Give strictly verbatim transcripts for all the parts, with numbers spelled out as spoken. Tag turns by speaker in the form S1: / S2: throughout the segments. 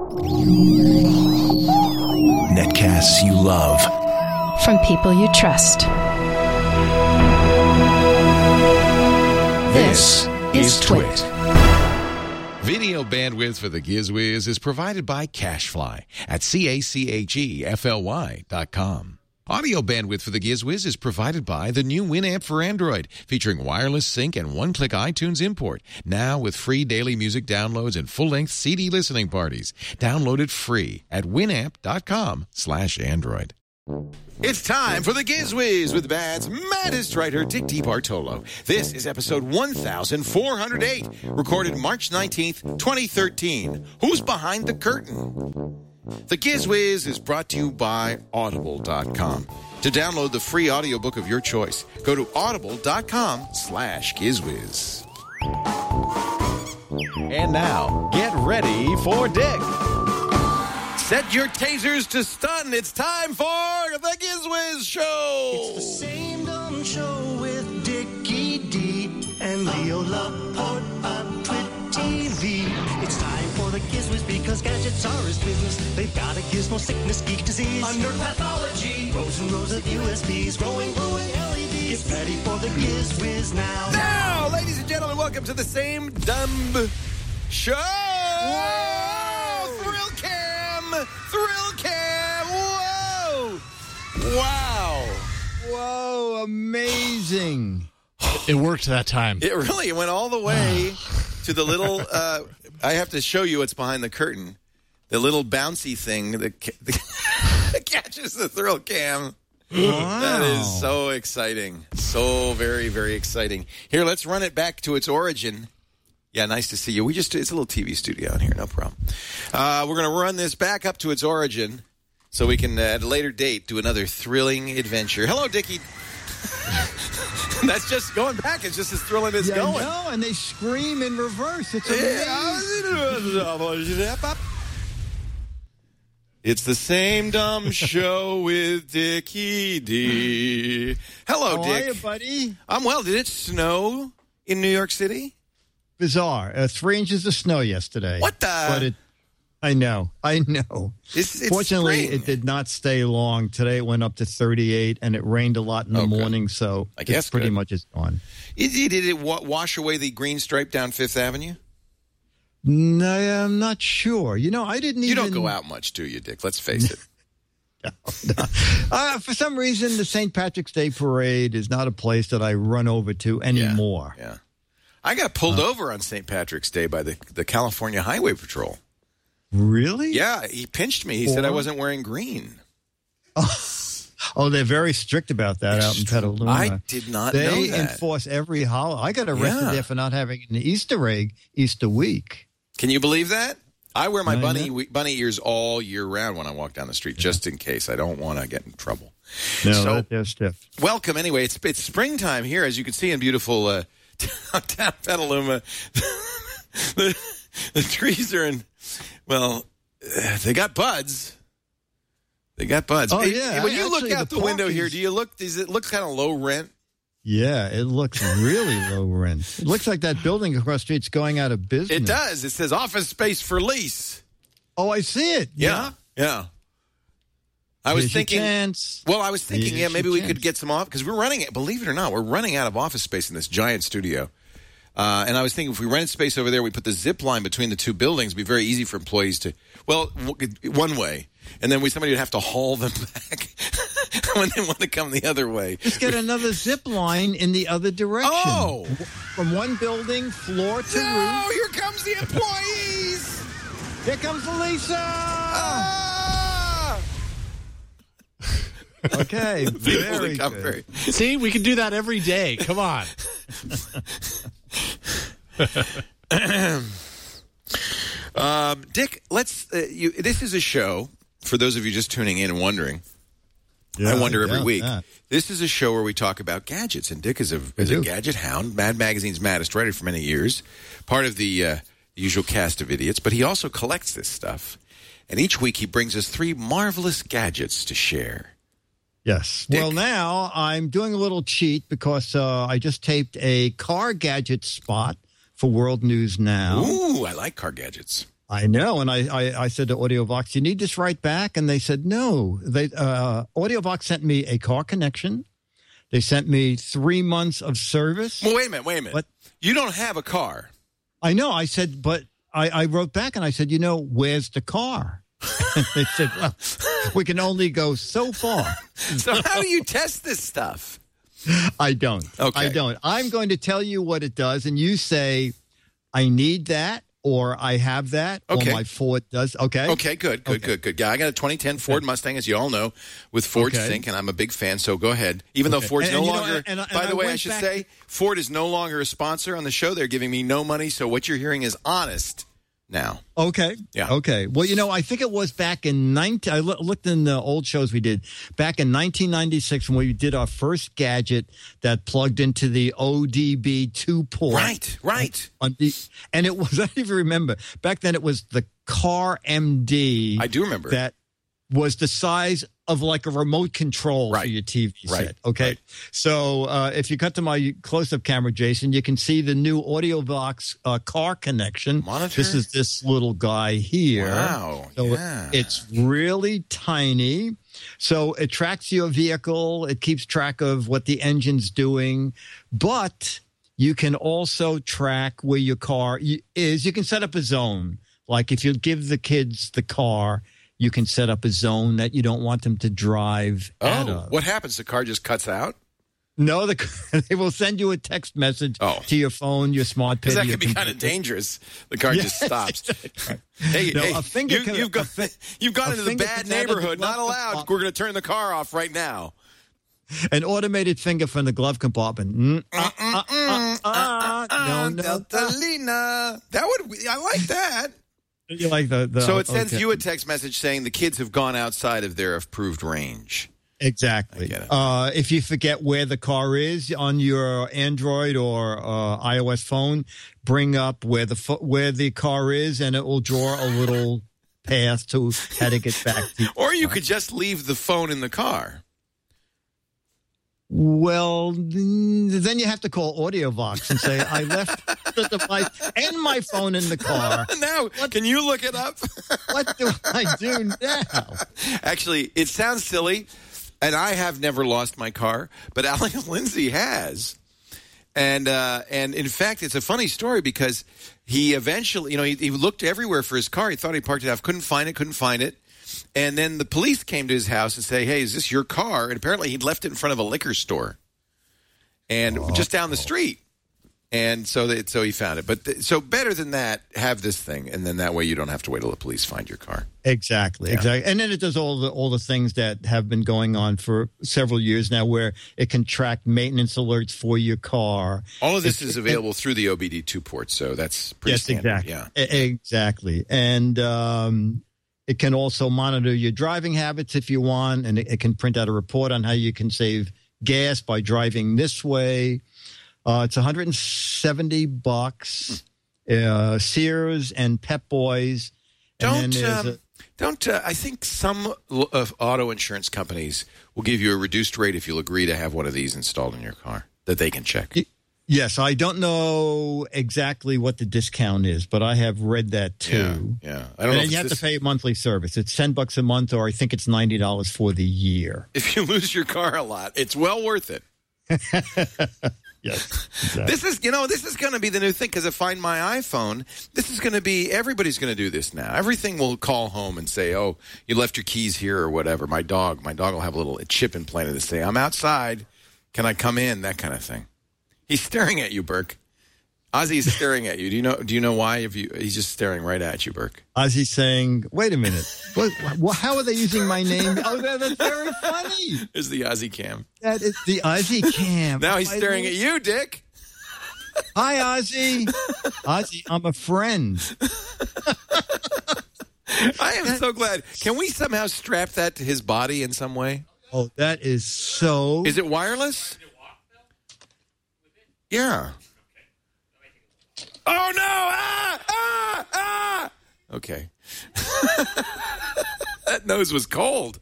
S1: Netcasts you love.
S2: From people you trust.
S1: This, this is Twit.
S3: Video bandwidth for the GizWiz is provided by CacheFly at C A C H E F L Y dot com. Audio bandwidth for the GizWiz is provided by the new Winamp for Android, featuring wireless sync and one-click iTunes import. Now with free daily music downloads and full-length C D listening parties. Download it free at winamp.com slash Android. It's time for the GizWiz with the band's maddest writer, Dick DeBartolo. This is episode one thousand four hundred eight, recorded March nineteenth, twenty thirteen. Who's behind the curtain? The GizWiz is brought to you by audible dot com. To download the free audiobook of your choice, go to audible.com slash GizWiz. And now, get ready for Dick. Set your tasers to stun. It's time for the GizWiz Show.
S4: It's the same dumb show with Dickie D and Leo Laporte on Twit T V. It's time for the GizWiz because gadgets are his business. They've got a gizmo sickness, geek disease, under pathology, rows and rows of U S Bs, growing, glowing L E Ds. Get ready for the GizWiz now.
S3: Now, ladies and gentlemen, welcome to the same dumb show. Whoa! Thrill Cam! Thrill Cam! Whoa! Wow!
S5: Whoa, amazing.
S6: It worked that time.
S3: It really went all the way to the little, uh, I have to show you what's behind the curtain. The little bouncy thing that, ca- that catches the Thrill Cam.
S5: Wow.
S3: That is so exciting. So very, very exciting. Here, let's run it back to its origin. Yeah, nice to see you. We just It's a little T V studio in here, no problem. Uh, we're going to run this back up to its origin so we can, uh, at a later date, do another thrilling adventure. Hello, Dickie. That's just going back. It's just as thrilling as
S5: yeah,
S3: going.
S5: No, and they scream in reverse. It's amazing.
S3: It's the same dumb show with Dickie D. Hello,
S5: How
S3: Dick.
S5: are you, buddy?
S3: I'm well. Did it snow in New York City?
S5: Bizarre. Uh, three inches of snow yesterday.
S3: What the?
S5: But it, I know. I know.
S3: It's, it's
S5: Fortunately,
S3: spring.
S5: it did not stay long. Today it went up to thirty-eight, and it rained a lot in the
S3: Okay.
S5: morning, so
S3: I guess
S5: it's pretty
S3: good.
S5: much is gone.
S3: It, it, did it wa- wash away the green stripe down Fifth Avenue?
S5: No, I'm not sure. You know, I didn't
S3: You
S5: even...
S3: don't go out much, do you, Dick? Let's face it.
S5: No, no. Uh, for some reason, the Saint Patrick's Day Parade is not a place that I run over to anymore.
S3: Yeah. I got pulled uh, over on Saint Patrick's Day by the, the California Highway Patrol.
S5: Really?
S3: Yeah, he pinched me. He
S5: or?
S3: said I wasn't wearing green.
S5: Oh, oh, they're very strict about that out in Petaluma.
S3: I did not
S5: they
S3: know that.
S5: enforce every holiday. I got arrested
S3: Yeah.
S5: there for not having an Easter egg Easter week.
S3: Can you believe that? I wear my
S5: I
S3: bunny
S5: know.
S3: bunny ears all year round when I walk down the street, yeah. just in case. I don't want to get in trouble.
S5: No,
S3: so,
S5: that, they're stiff.
S3: Welcome anyway. It's it's springtime here, as you can see in beautiful uh, downtown Petaluma. the, the trees are in, well, uh, they got buds. They got buds.
S5: Oh,
S3: It-
S5: yeah.
S3: When you
S5: Actually,
S3: look out
S5: the
S3: the, window
S5: park
S3: here,
S5: is-
S3: do you look, does it look kind of low rent?
S5: Yeah, it looks really low rent. It looks like that building across the street's going out of business.
S3: It does. It says office space for lease.
S5: Oh, I see it.
S3: Yeah. Yeah. I was
S5: Here's your
S3: thinking,
S5: chance.
S3: well, I was thinking,
S5: Here's
S3: yeah, maybe
S5: your
S3: we
S5: chance.
S3: could get some off, because we're running it, believe it or not, we're running out of office space in this giant studio. Uh, and I was thinking if we rented space over there, we put the zip line between the two buildings, it'd be very easy for employees to, well, w- one way. And then we somebody would have to haul them back when they want to come the other way.
S5: Just get another zip line in the other direction.
S3: Oh!
S5: From one building, floor to
S3: No,
S5: roof.
S3: here comes the employees!
S5: Here comes Lisa!
S3: Ah!
S5: Okay,
S3: People
S5: very
S3: that come
S5: good.
S3: very-
S6: See, we can do that every day. Come on.
S3: um, Dick, let's. Uh, you, this is a show for those of you just tuning in and wondering.
S5: Yeah,
S3: I wonder every
S5: doubt
S3: week.
S5: that.
S3: This is a show where we talk about gadgets, and Dick is a is a
S5: do.
S3: gadget hound. Mad Magazine's maddest writer for many years, part of the uh, usual cast of idiots. But he also collects this stuff, and each week he brings us three marvelous gadgets to share.
S5: Yes.
S3: Dick.
S5: Well, now I'm doing a little cheat because uh, I just taped a car gadget spot for World News Now.
S3: Ooh, I like car gadgets.
S5: I know. And I, I, I said to AudioVox, you need this right back? And they said, no. They uh, AudioVox sent me a car connection. They sent me three months of service.
S7: Well, wait a minute, wait a minute.
S5: But,
S7: you don't have a car.
S5: I know. I said, but I, I wrote back and I said, you know, where's the car? And they said, well, we can only go so far.
S7: So how do you test this stuff?
S5: I don't.
S7: Okay.
S5: I don't. I'm going to tell you what it does, and you say, I need that, or I have that,
S7: okay.
S5: or my Ford does. Okay?
S7: Okay, good, good,
S5: okay.
S7: good, good. Yeah, I got a twenty ten Ford Mustang, as you all know, with Ford
S5: okay.
S7: Sync, and I'm a big fan, so go ahead. Even
S5: okay.
S7: though Ford's
S5: and,
S7: no
S5: and,
S7: longer,
S5: know, and, and,
S7: by
S5: and
S7: the
S5: I
S7: way, I
S5: went
S7: should
S5: back-
S7: say, Ford is no longer a sponsor on the show. They're giving me no money, so what you're hearing is honest now.
S5: Okay.
S7: Yeah.
S5: Okay. Well, you know, I think it was back in nineteen. I lo- looked in the old shows we did back in nineteen ninety-six when we did our first gadget that plugged into the O D B two port.
S7: Right, right.
S5: On the, and it was, I don't even remember. Back then it was the Car M D.
S7: I do remember.
S5: That was the size of like a remote control
S7: right.
S5: for your T V
S7: right.
S5: set. Okay.
S7: Right.
S5: So uh, if you cut to my close-up camera, Jason, you can see the new AudioVox uh, car connection.
S7: Monitor?
S5: This is this little guy here.
S7: Wow.
S5: So
S7: yeah.
S5: it's really tiny. So it tracks your vehicle. It keeps track of what the engine's doing. But you can also track where your car is. You can set up a zone. Like if you give the kids the car, you can set up a zone that you don't want them to drive
S7: oh,
S5: out of.
S7: What happens? The car just cuts out?
S5: No, the, they will send you a text message
S7: oh.
S5: to your phone, your smart
S7: Because
S5: pad.
S7: that could be kind of dangerous. The car
S5: yeah.
S7: just stops. hey,
S5: no,
S7: hey
S5: a finger
S7: you,
S5: can,
S7: you've, got,
S5: fi-
S7: you've gone into the bad neighborhood. Not allowed.
S5: Compartment.
S7: We're going to turn the car off right now.
S5: An automated finger from the glove compartment. Mm, uh, uh, uh, uh, uh, no, no.
S7: Deltalina. That would. I like that.
S5: You like the, the
S7: so it sends
S5: okay.
S7: you a text message saying the kids have gone outside of their approved range.
S5: Exactly. Uh, if you forget where the car is on your Android or uh, iOS phone, bring up where the fo- where the car is, and it will draw a little path to how to get back to.
S7: Or you could just leave the phone in the car.
S5: Well, then you have to call AudioVox and say, I left the device and my phone in the car.
S7: Now, what, can you look it up?
S5: What do I do now?
S7: Actually, it sounds silly, and I have never lost my car, but Alex Lindsay has. And, uh, and in fact, it's a funny story because he eventually, you know, he, he looked everywhere for his car. He thought he parked it off, couldn't find it, couldn't find it. And then the police came to his house and say, hey, is this your car? And apparently he'd left it in front of a liquor store and oh. just down the street. And so they, so he found it. But th- so better than that, have this thing. And then that way you don't have to wait till the police find your car.
S5: Exactly.
S7: Yeah.
S5: Exactly. And then it does all the all the things that have been going on for several years now where it can track maintenance alerts for your car.
S7: All of this
S5: it's,
S7: is available it, through the O B D two port. So that's pretty
S5: yes,
S7: standard.
S5: Exactly.
S7: Yeah.
S5: Exactly. And, um, it can also monitor your driving habits if you want, and it, it can print out a report on how you can save gas by driving this way. Uh, it's one hundred seventy bucks. Uh, Sears and Pep Boys. And
S7: don't um,
S5: a,
S7: don't. Uh, I think some of auto insurance companies will give you a reduced rate if you'll agree to have one of these installed in your car that they can check.
S5: It, Yes, I don't know exactly what the discount is, but I have read that too.
S7: Yeah, yeah.
S5: and
S7: I don't know.
S5: then
S7: if
S5: you have
S7: this...
S5: to pay a monthly service. It's ten bucks a month, or I think it's ninety dollars for the year.
S7: If you lose your car a lot, it's well worth it.
S5: Yes, exactly.
S7: This is, you know, this is going to be the new thing because I find my iPhone. This is going to be everybody's going to do this now. Everything will call home and say, "Oh, you left your keys here" or whatever. My dog, my dog will have a little chip implanted to say, "I'm outside. Can I come in?" That kind of thing. He's staring at you, Burke. Ozzy's staring at you. Do you know? Do you know why? If you, he's just staring right at you, Burke.
S5: Ozzy's saying, "Wait a minute. What, what, how are they using my name?" Oh, that, that's very funny.
S7: There's the Ozzy cam.
S5: That is the Ozzy cam.
S7: Now he's
S5: I
S7: staring
S5: love...
S7: at you, Dick.
S5: Hi, Ozzy. Ozzy, I'm a friend.
S7: I am so glad. Can we somehow strap that to his body in some way?
S5: Oh, that is so.
S7: Is it wireless? Yeah. Oh, no! Ah! Ah! Ah! Okay. That nose was cold.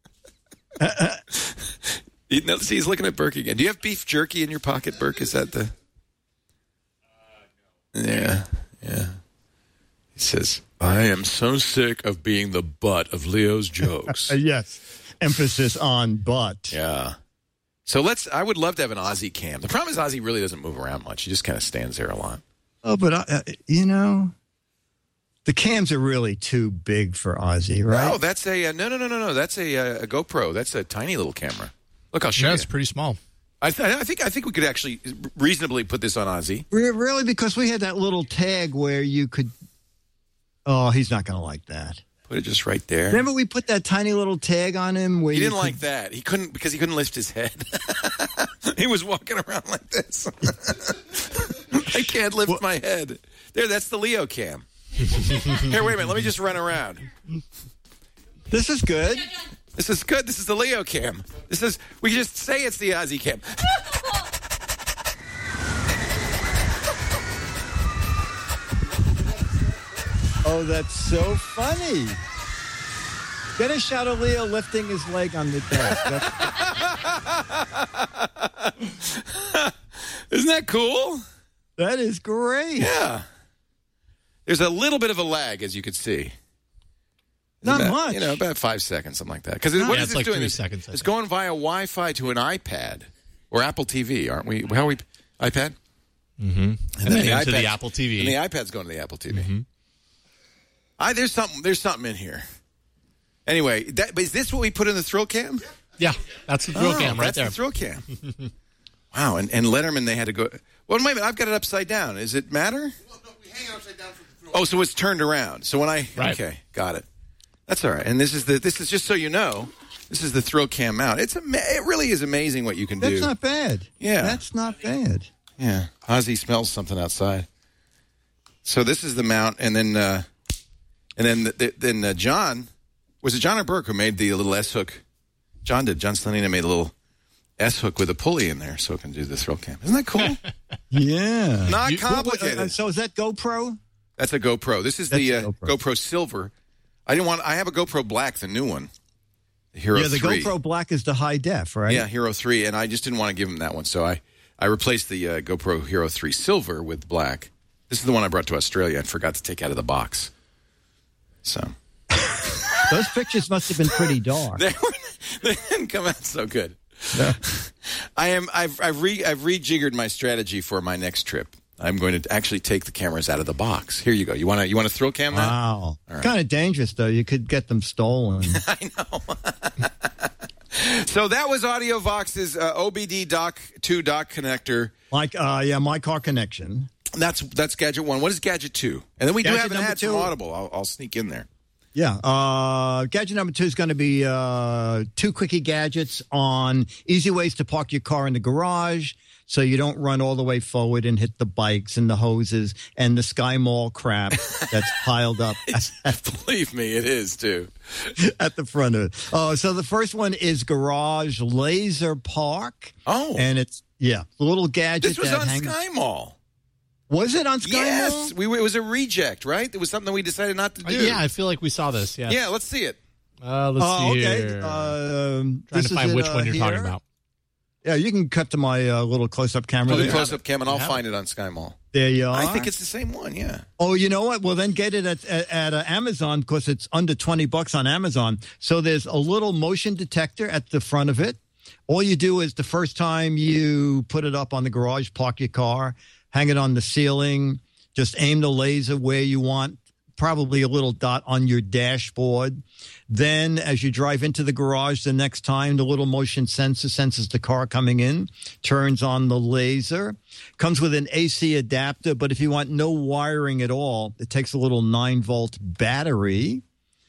S7: You know, see, he's looking at Burke again. Do you have beef jerky in your pocket, Burke? Is that the... Uh, no. Yeah, yeah. He says, I am so sick of being the butt of Leo's jokes.
S5: Uh, yes. Emphasis on butt.
S7: Yeah. So let's, I would love to have an Ozzy cam. The problem is Ozzy really doesn't move around much. He just kind of stands there a lot.
S5: Oh, but, uh, you know, the cams are really too big for Ozzy, right?
S7: No, that's a, uh, no, no, no, no, no. That's a, uh, a GoPro. That's a tiny little camera. Look, I'll show
S6: Yeah,
S7: you.
S6: it's pretty small.
S7: I, th- I think I think we could actually reasonably put this on Ozzy.
S5: Re- Really? Because we had that little tag where you could. Oh, he's not going to like that.
S7: Put it just right there.
S5: Remember we put that tiny little tag on him? Where
S7: He
S5: you
S7: didn't
S5: could-
S7: like that. He couldn't because he couldn't lift his head. He was walking around like this. I can't lift
S5: Well-
S7: my head. There, that's the Leo cam. Here, wait a minute. Let me just run around.
S5: This is good.
S7: This is good. This is the Leo cam. This is. We just say it's the Ozzy cam.
S5: Oh, that's so funny. Get a shot of Leo lifting his leg on the desk. That's-
S7: Isn't that cool?
S5: That is great.
S7: Yeah. There's a little bit of a lag, as you could see.
S5: Not
S7: About-
S5: much.
S7: You know, about five seconds, something like that. Because what
S6: Yeah,
S7: is
S6: it's
S7: this
S6: like
S7: doing?
S6: three
S7: It's-
S6: seconds, I
S7: It's
S6: think.
S7: going via Wi-Fi to an iPad or Apple T V, aren't we? How are we? iPad?
S6: Mm-hmm. And, then into
S7: iPad's-
S6: the Apple T V.
S7: And the iPad's going to the Apple T V.
S6: Mm-hmm.
S7: I there's something there's something in here. Anyway, that, but is this what we put in the Thrill Cam?
S6: Yeah, that's the thrill
S7: Oh,
S6: cam right
S7: that's
S6: there.
S7: the Thrill Cam. Wow, and, and Letterman, they had to go. Well, wait a minute, I've got it upside down. Does it matter?
S8: Well, no, we hang it upside down for the thrill.
S7: Oh, so it's turned around. So when I
S6: Right.
S7: okay, got it. That's all right. And this is the this is just so you know, this is the Thrill Cam mount. It's ama- it really is amazing what you can
S5: That's
S7: do.
S5: not bad.
S7: Yeah.
S5: That's not bad.
S7: Yeah, Ozzy smells something outside. So this is the mount, and then uh, and then the, then uh, John was it John or Burke who made the little S hook? John did. John Slanina made a little S hook with a pulley in there, so it can do the Thrill Cam. Isn't that cool?
S5: Yeah.
S7: Not
S5: You-
S7: complicated.
S5: Uh, uh, so is that GoPro?
S7: That's a GoPro. This is
S5: That's
S7: the
S5: a
S7: uh,
S5: GoPro.
S7: GoPro Silver. I didn't want. I have a GoPro Black, the new one, the Hero
S5: Yeah, the
S7: three.
S5: GoPro Black is the high def, right?
S7: Yeah, Hero three, and I just didn't want to give him that one, so I I replaced the uh, GoPro Hero three Silver with Black. This is the one I brought to Australia and forgot to take out of the box. So
S5: Those pictures must have been pretty dark.
S7: they, were, they didn't come out so good. I am. I've I've, re, I've rejiggered my strategy for my next trip. I'm going to actually take the cameras out of the box. Here you go. You want to you want to thrill cam that?
S5: Wow.
S7: right.
S5: Kind of dangerous, though. You could get them stolen.
S7: I know. So that was AudioVox's uh, O B D dock two dock connector.
S5: like, uh, yeah, my car connection.
S7: That's that's gadget one. What is gadget two? And then we do
S5: Gadget
S7: have an
S5: number
S7: ad from
S5: two.
S7: Audible. I'll, I'll sneak in there.
S5: Yeah. Uh, gadget number two is going to be uh, two quickie gadgets on easy ways to park your car in the garage so you don't run all the way forward and hit the bikes and the hoses and the Sky Mall crap that's piled up
S7: Believe me, it is too.
S5: at the front of it. Oh, so the first one is Garage Laser Park.
S7: Oh,
S5: And it's, yeah, the little gadget
S7: this was
S5: that
S7: on
S5: hangs.
S7: Sky Mall.
S5: Was it on Sky
S7: Yes,
S5: Mall?
S7: we, it was a reject, right? It was something that we decided not to
S6: Uh,
S7: do.
S6: yeah, I feel like we saw this. Yeah.
S7: yeah. Let's see it.
S6: Uh, let's
S5: Oh,
S6: see
S5: okay.
S6: here.
S5: Um,
S6: Trying
S5: this
S6: to
S5: is
S6: find
S5: it,
S6: which
S5: uh,
S6: one you're talking
S5: here.
S6: about.
S5: Yeah, you can cut to my uh, little close-up camera.
S7: Look
S5: there.
S7: at close up cam, and I'll
S6: Yeah.
S7: find it on Sky Mall.
S5: There you are.
S7: I think it's the same one. Yeah.
S5: Oh, you know what? Well, then get it at at, at uh, Amazon because it's under twenty bucks on Amazon. So there's a little motion detector at the front of it. All you do is the first time you put it up on the garage, park your car, hang it on the ceiling, just aim the laser where you want, probably a little dot on your dashboard. Then as you drive into the garage the next time, the little motion sensor senses the car coming in, turns on the laser, comes with an A C adapter. But if you want no wiring at all, it takes a little nine volt battery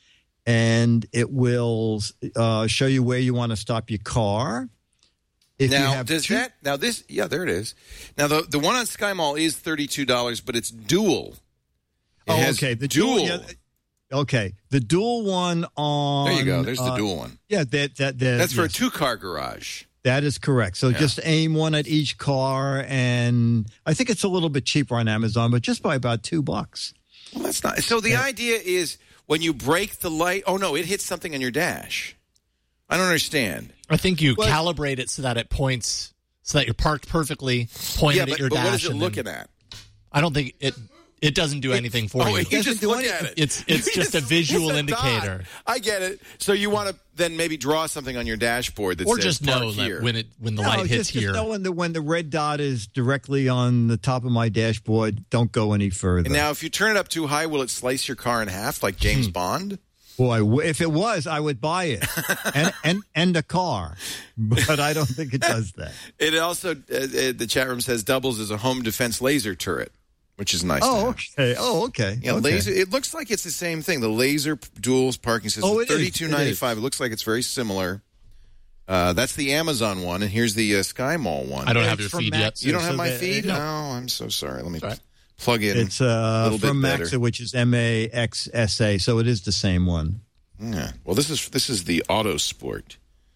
S5: and it will uh, show you where you want to stop your car. If you
S7: Now,
S5: have
S7: does
S5: two-
S7: that now this? Yeah, there it is. Now the the one on Sky Mall is thirty two dollars, but it's dual. It
S5: Oh,
S7: has
S5: okay. The
S7: dual.
S5: dual. yeah, okay. The dual one on.
S7: There you go. There's the
S5: uh,
S7: dual one.
S5: Yeah, that that, that
S7: That's for a
S5: yes.
S7: two car garage.
S5: That is correct. So
S7: Yeah.
S5: just aim one at each car, and I think it's a little bit cheaper on Amazon, but just by about two bucks.
S7: Well, that's not. So the idea is when you break the light. Oh no, it hits something on your dash. I don't understand.
S6: I think you
S5: Well-
S6: calibrate it so that it points, so that you're parked perfectly, pointed
S7: Yeah,
S6: at
S7: but,
S6: your
S7: but
S6: dash.
S7: what is it
S6: and
S7: looking
S6: then-
S7: at?
S6: I don't think it. It doesn't do anything for
S7: Oh,
S6: you.
S7: you just look at it.
S6: It's it's
S7: You
S6: just a visual
S7: it's a
S6: indicator.
S7: dot. I get it. So you want to then maybe draw something on your dashboard that
S6: Or
S7: says
S6: just
S7: park
S6: know
S7: here.
S6: that when it when the
S5: No,
S6: light hits
S5: just,
S6: here.
S5: Just know when the, when the red dot is directly on the top of my dashboard, don't go any further.
S7: And now, if you turn it up too high, will it slice your car in half like James
S6: Hmm.
S7: Bond?
S5: Boy, w- if it was, I would buy it and, and and a car, but I don't think it does that.
S7: It also, uh, uh, the chat room says, doubles as a home defense laser turret, which is nice. to
S5: Oh,
S7: have.
S5: okay. Oh, okay.
S7: Yeah,
S5: okay.
S7: laser. It looks like it's the same thing. The laser dual parking system,
S5: Oh, it is.
S7: thirty-two ninety-five. It looks like it's very similar. Uh, that's the Amazon one, and here's the uh, Sky Mall one.
S6: I don't
S5: It's
S6: have your
S5: from
S6: feed
S5: Max.
S6: yet.
S7: You don't have
S5: So
S7: my
S5: the-
S7: feed?
S5: no.
S7: No, I'm so sorry. Let me
S6: Sorry.
S7: plug in.
S5: It's
S7: a
S5: uh,
S7: little
S5: from
S7: bit better.
S5: Maxa, which is M A X S A, so it is the same one.
S7: Yeah. Well, this is this is the Auto Sport.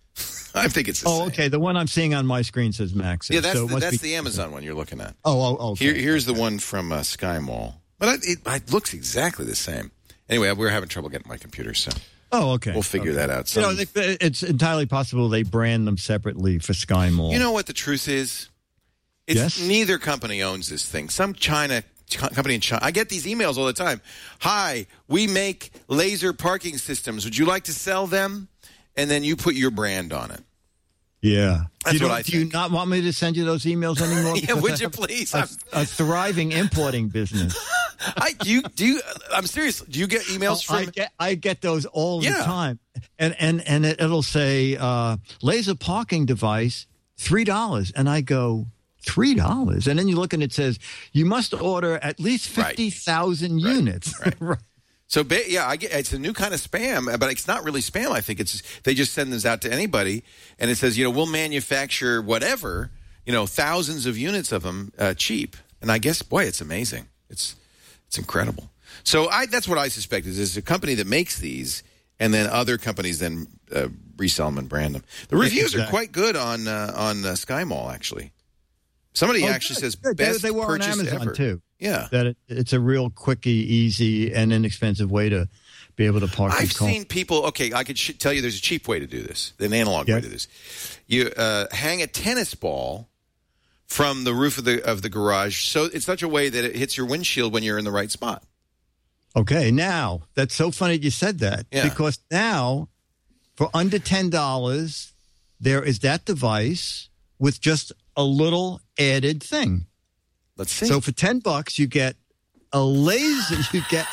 S7: I think it's the
S5: Oh,
S7: same.
S5: okay. The one I'm seeing on my screen says Maxa.
S7: Yeah, that's
S5: so it
S7: the,
S5: must
S7: that's
S5: be-
S7: the Amazon one you're looking at.
S5: Oh, oh, okay.
S7: Here, here's the one from uh, Sky Mall. But I, it, it looks exactly the same. Anyway, we're having trouble getting my computer, so
S5: Oh, okay.
S7: we'll figure
S5: Okay.
S7: that out.
S5: You know,
S7: Some-
S5: they- it's entirely possible they brand them separately for Sky Mall.
S7: You know what the truth is? It's
S5: Yes?
S7: neither company owns this thing. Some China co- company in China. I get these emails all the time. Hi, we make laser parking systems. Would you like to sell them? And then you put your brand on it.
S5: Yeah.
S7: That's
S5: you don't-
S7: what I
S5: Do you
S7: think.
S5: not want me to send you those emails anymore?
S7: Yeah,
S5: Because
S7: would
S5: I
S7: you
S5: have
S7: please?
S5: A,
S7: I'm,
S5: a thriving importing business.
S7: I do you do you, I'm serious. Do you get emails
S5: Oh, I
S7: from?
S5: get I get those all
S7: Yeah.
S5: the time, and and and it, it'll say uh, laser parking device three dollars, and I go three dollars, and then you look and it says you must order at least
S7: Right.
S5: fifty thousand
S7: Right.
S5: units.
S7: Right. So ba- yeah, I get it's a new kind of spam, but it's not really spam. I think it's they just send this out to anybody, and it says you know we'll manufacture whatever you know thousands of units of them uh, cheap. And I guess boy, it's amazing. It's it's incredible. So I that's what I suspect is it's a company that makes these, and then other companies then uh, resell them and brand them. The reviews are
S5: Exactly.
S7: quite good on uh, on uh, Sky Mall actually. Somebody
S5: Oh,
S7: actually
S5: good,
S7: says
S5: good. They-
S7: best
S5: they were on
S7: purchase
S5: Amazon,
S7: ever.
S5: too.
S7: Yeah.
S5: That it, it's a real quickie, easy, and inexpensive way to be able to park.
S7: I've
S5: your car.
S7: seen people. Okay, I could sh- tell you there's a cheap way to do this, an analog
S5: Yeah.
S7: way to do this. You uh, hang a tennis ball from the roof of the of the garage, so it's such a way that it hits your windshield when you're in the right spot.
S5: Okay, now that's so funny you said that
S7: Yeah.
S5: because now for under ten dollars there is that device with just a little added thing.
S7: Let's see.
S5: So for ten bucks you get a laser. You get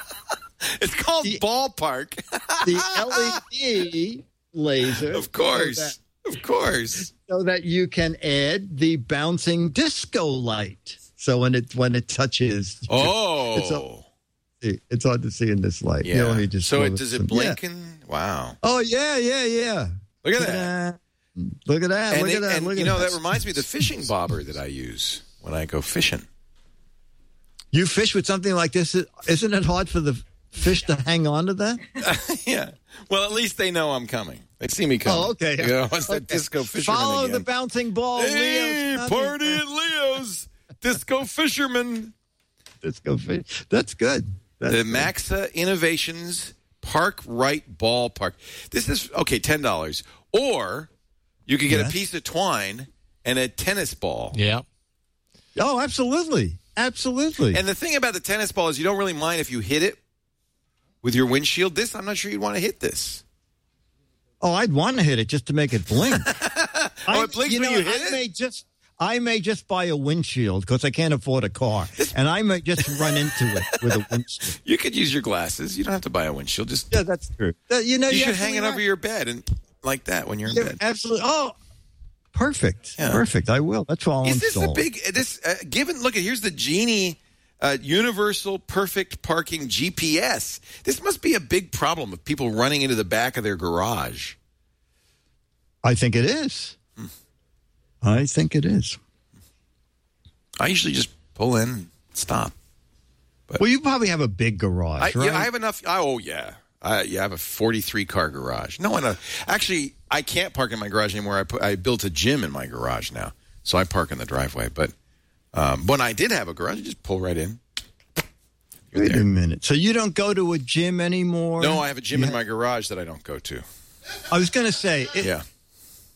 S7: it's called
S5: the-
S7: ballpark.
S5: the L E D laser,
S7: Of course,
S5: so that,
S7: of course.
S5: so that you can add the bouncing disco light. So when it when it touches,
S7: Oh,
S5: It's a- it's hard to see in this light.
S7: yeah.
S5: Here, let me just
S7: so
S5: show
S7: it does
S5: some-
S7: it blink
S5: Yeah.
S7: and wow.
S5: Oh yeah, yeah, yeah.
S7: Look at that.
S5: Look at that.
S7: And,
S5: Look
S7: it-
S5: at that.
S7: and
S5: Look
S7: you
S5: at
S7: know
S5: that.
S7: that reminds me of the fishing bobber that I use when I go fishing.
S5: You fish with something like this. Isn't it hard for the fish to hang on to that?
S7: Yeah. Well, at least they know I'm coming. They see me coming.
S5: Oh, okay.
S7: You know, it's that
S5: Okay.
S7: disco fisherman
S5: Follow
S7: again.
S5: the bouncing ball.
S7: Hey,
S5: Leo's
S7: party at Leo's. Disco fisherman.
S5: Let's go fish. That's good. That's
S7: The
S5: good.
S7: Maxa Innovations Park Right Ballpark. This is, okay, ten dollars. Or you could get
S5: Yes.
S7: a piece of twine and a tennis ball.
S6: Yeah.
S5: Oh, absolutely, absolutely.
S7: And the thing about the tennis ball is you don't really mind if you hit it with your windshield. This, I'm not sure you'd want to hit this.
S5: oh, I'd want to hit it just to make it blink.
S7: Oh, it blinks
S5: you
S7: when
S5: know,
S7: you hit
S5: I
S7: it?
S5: May just, I may just buy a windshield because I can't afford a car, and I may just run into it with a windshield.
S7: You could use your glasses. You don't have to buy a windshield. Just
S5: Yeah, that's true. That- you know,
S7: you
S5: you're
S7: should hang it
S5: absolutely
S7: over
S5: right.
S7: your bed and like that when you're in
S5: You're
S7: bed.
S5: absolutely. Oh, perfect.
S7: Yeah.
S5: Perfect. I will. That's all.
S7: Is this a
S5: install.
S7: big? This uh, given? Look at here's the Genie uh, Universal Perfect Parking G P S. This must be a big problem with people running into the back of their garage.
S5: I think it is.
S7: Hmm.
S5: I think it is.
S7: I usually just pull in, and stop.
S5: Well, you probably have a big garage,
S7: I,
S5: right?
S7: yeah, I have enough. Oh yeah, I, yeah, I have a forty-three car garage. No, I actually I can't park in my garage anymore. I put, I built a gym in my garage now, so I park in the driveway. But um, when I did have a garage, I just pull right in. You're
S5: Wait
S7: there.
S5: a minute. So you don't go to a gym anymore?
S7: No, I have a gym
S5: You
S7: in my garage that I don't go to.
S5: I was going to say, it,
S7: Yeah.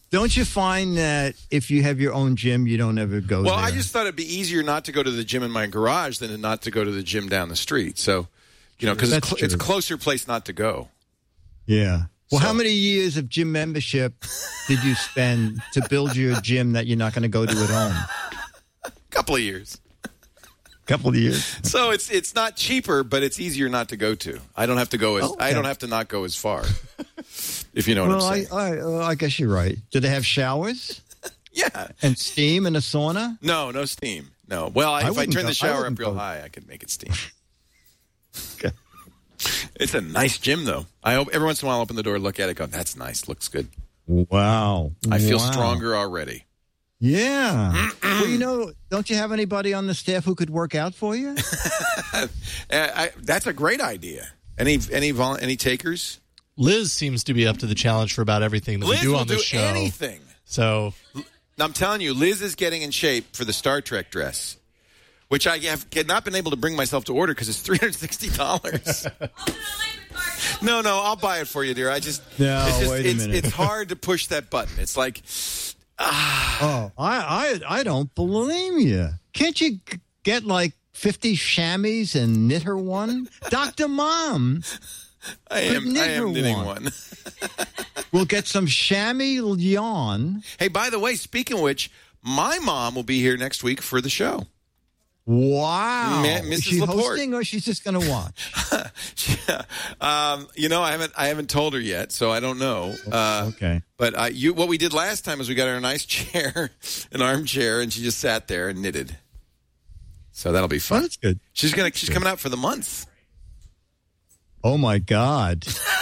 S5: Don't you find that if you have your own gym, you don't ever go
S7: Well,
S5: there?
S7: I just thought it'd be easier not to go to the gym in my garage than not to go to the gym down the street. So, you know, because it's,
S5: That's
S7: cl- it's a
S5: true.
S7: closer place not to go.
S5: Yeah. Well,
S7: So-
S5: how many years of gym membership did you spend to build your gym that you're not going to go to at home?
S7: A couple of years.
S5: Couple of years.
S7: So it's it's not cheaper, but it's easier not to go to. I don't have to go as
S5: Okay.
S7: I don't have to not go as far. If you know what
S5: Well,
S7: I'm
S5: I,
S7: saying.
S5: I, uh, I guess you're right. Do they have showers
S7: Yeah.
S5: and steam and a sauna?
S7: No, no steam. No. Well, I,
S5: I
S7: if I
S5: wouldn't
S7: turn
S5: go-
S7: the
S5: I
S7: shower up
S5: wouldn't
S7: real
S5: go.
S7: high, I could make it steam.
S5: Okay.
S7: It's a nice gym, though. I hope every once in a while I open the door, and look at it, go, that's nice, looks good.
S5: Wow.
S7: I feel
S5: Wow.
S7: stronger already.
S5: Yeah. Well, you know, don't you have anybody on the staff who could work out for you?
S7: Uh, I, that's a great idea. Any any vol- any takers?
S6: Liz seems to be up to the challenge for about everything that
S7: Liz
S6: we do
S7: will
S6: on this
S7: do
S6: show.
S7: anything.
S6: So
S7: I'm telling you, Liz is getting in shape for the Star Trek dress, which I have not been able to bring myself to order because it's three hundred sixty dollars. No, no, I'll buy it for you, dear. I just,
S5: No,
S7: it's, just
S5: wait a
S7: it's,
S5: minute.
S7: it's hard to push that button. It's like,
S5: Oh, I, I, I don't blame you. Can't you g- get like fifty chamois and knit her one? Doctor Mom
S7: I am,
S5: But
S7: I am
S5: never
S7: knitting
S5: one.
S7: one.
S5: will get some chamois yarn.
S7: Hey, by the way, speaking of which, my mom will be here next week for the show.
S5: Wow.
S7: Ma-
S5: Is
S7: Missus
S5: she
S7: Laporte.
S5: hosting or she's just going to watch?
S7: Yeah. Um, you know, I haven't I haven't told her yet, so I don't know. Uh,
S5: Okay.
S7: But uh, you, what we did last time is we got her a nice chair, an armchair, and she just sat there and knitted. So that'll be
S5: Oh,
S7: fun.
S5: that's good.
S7: She's gonna she's coming out for the month.
S5: Oh, my God.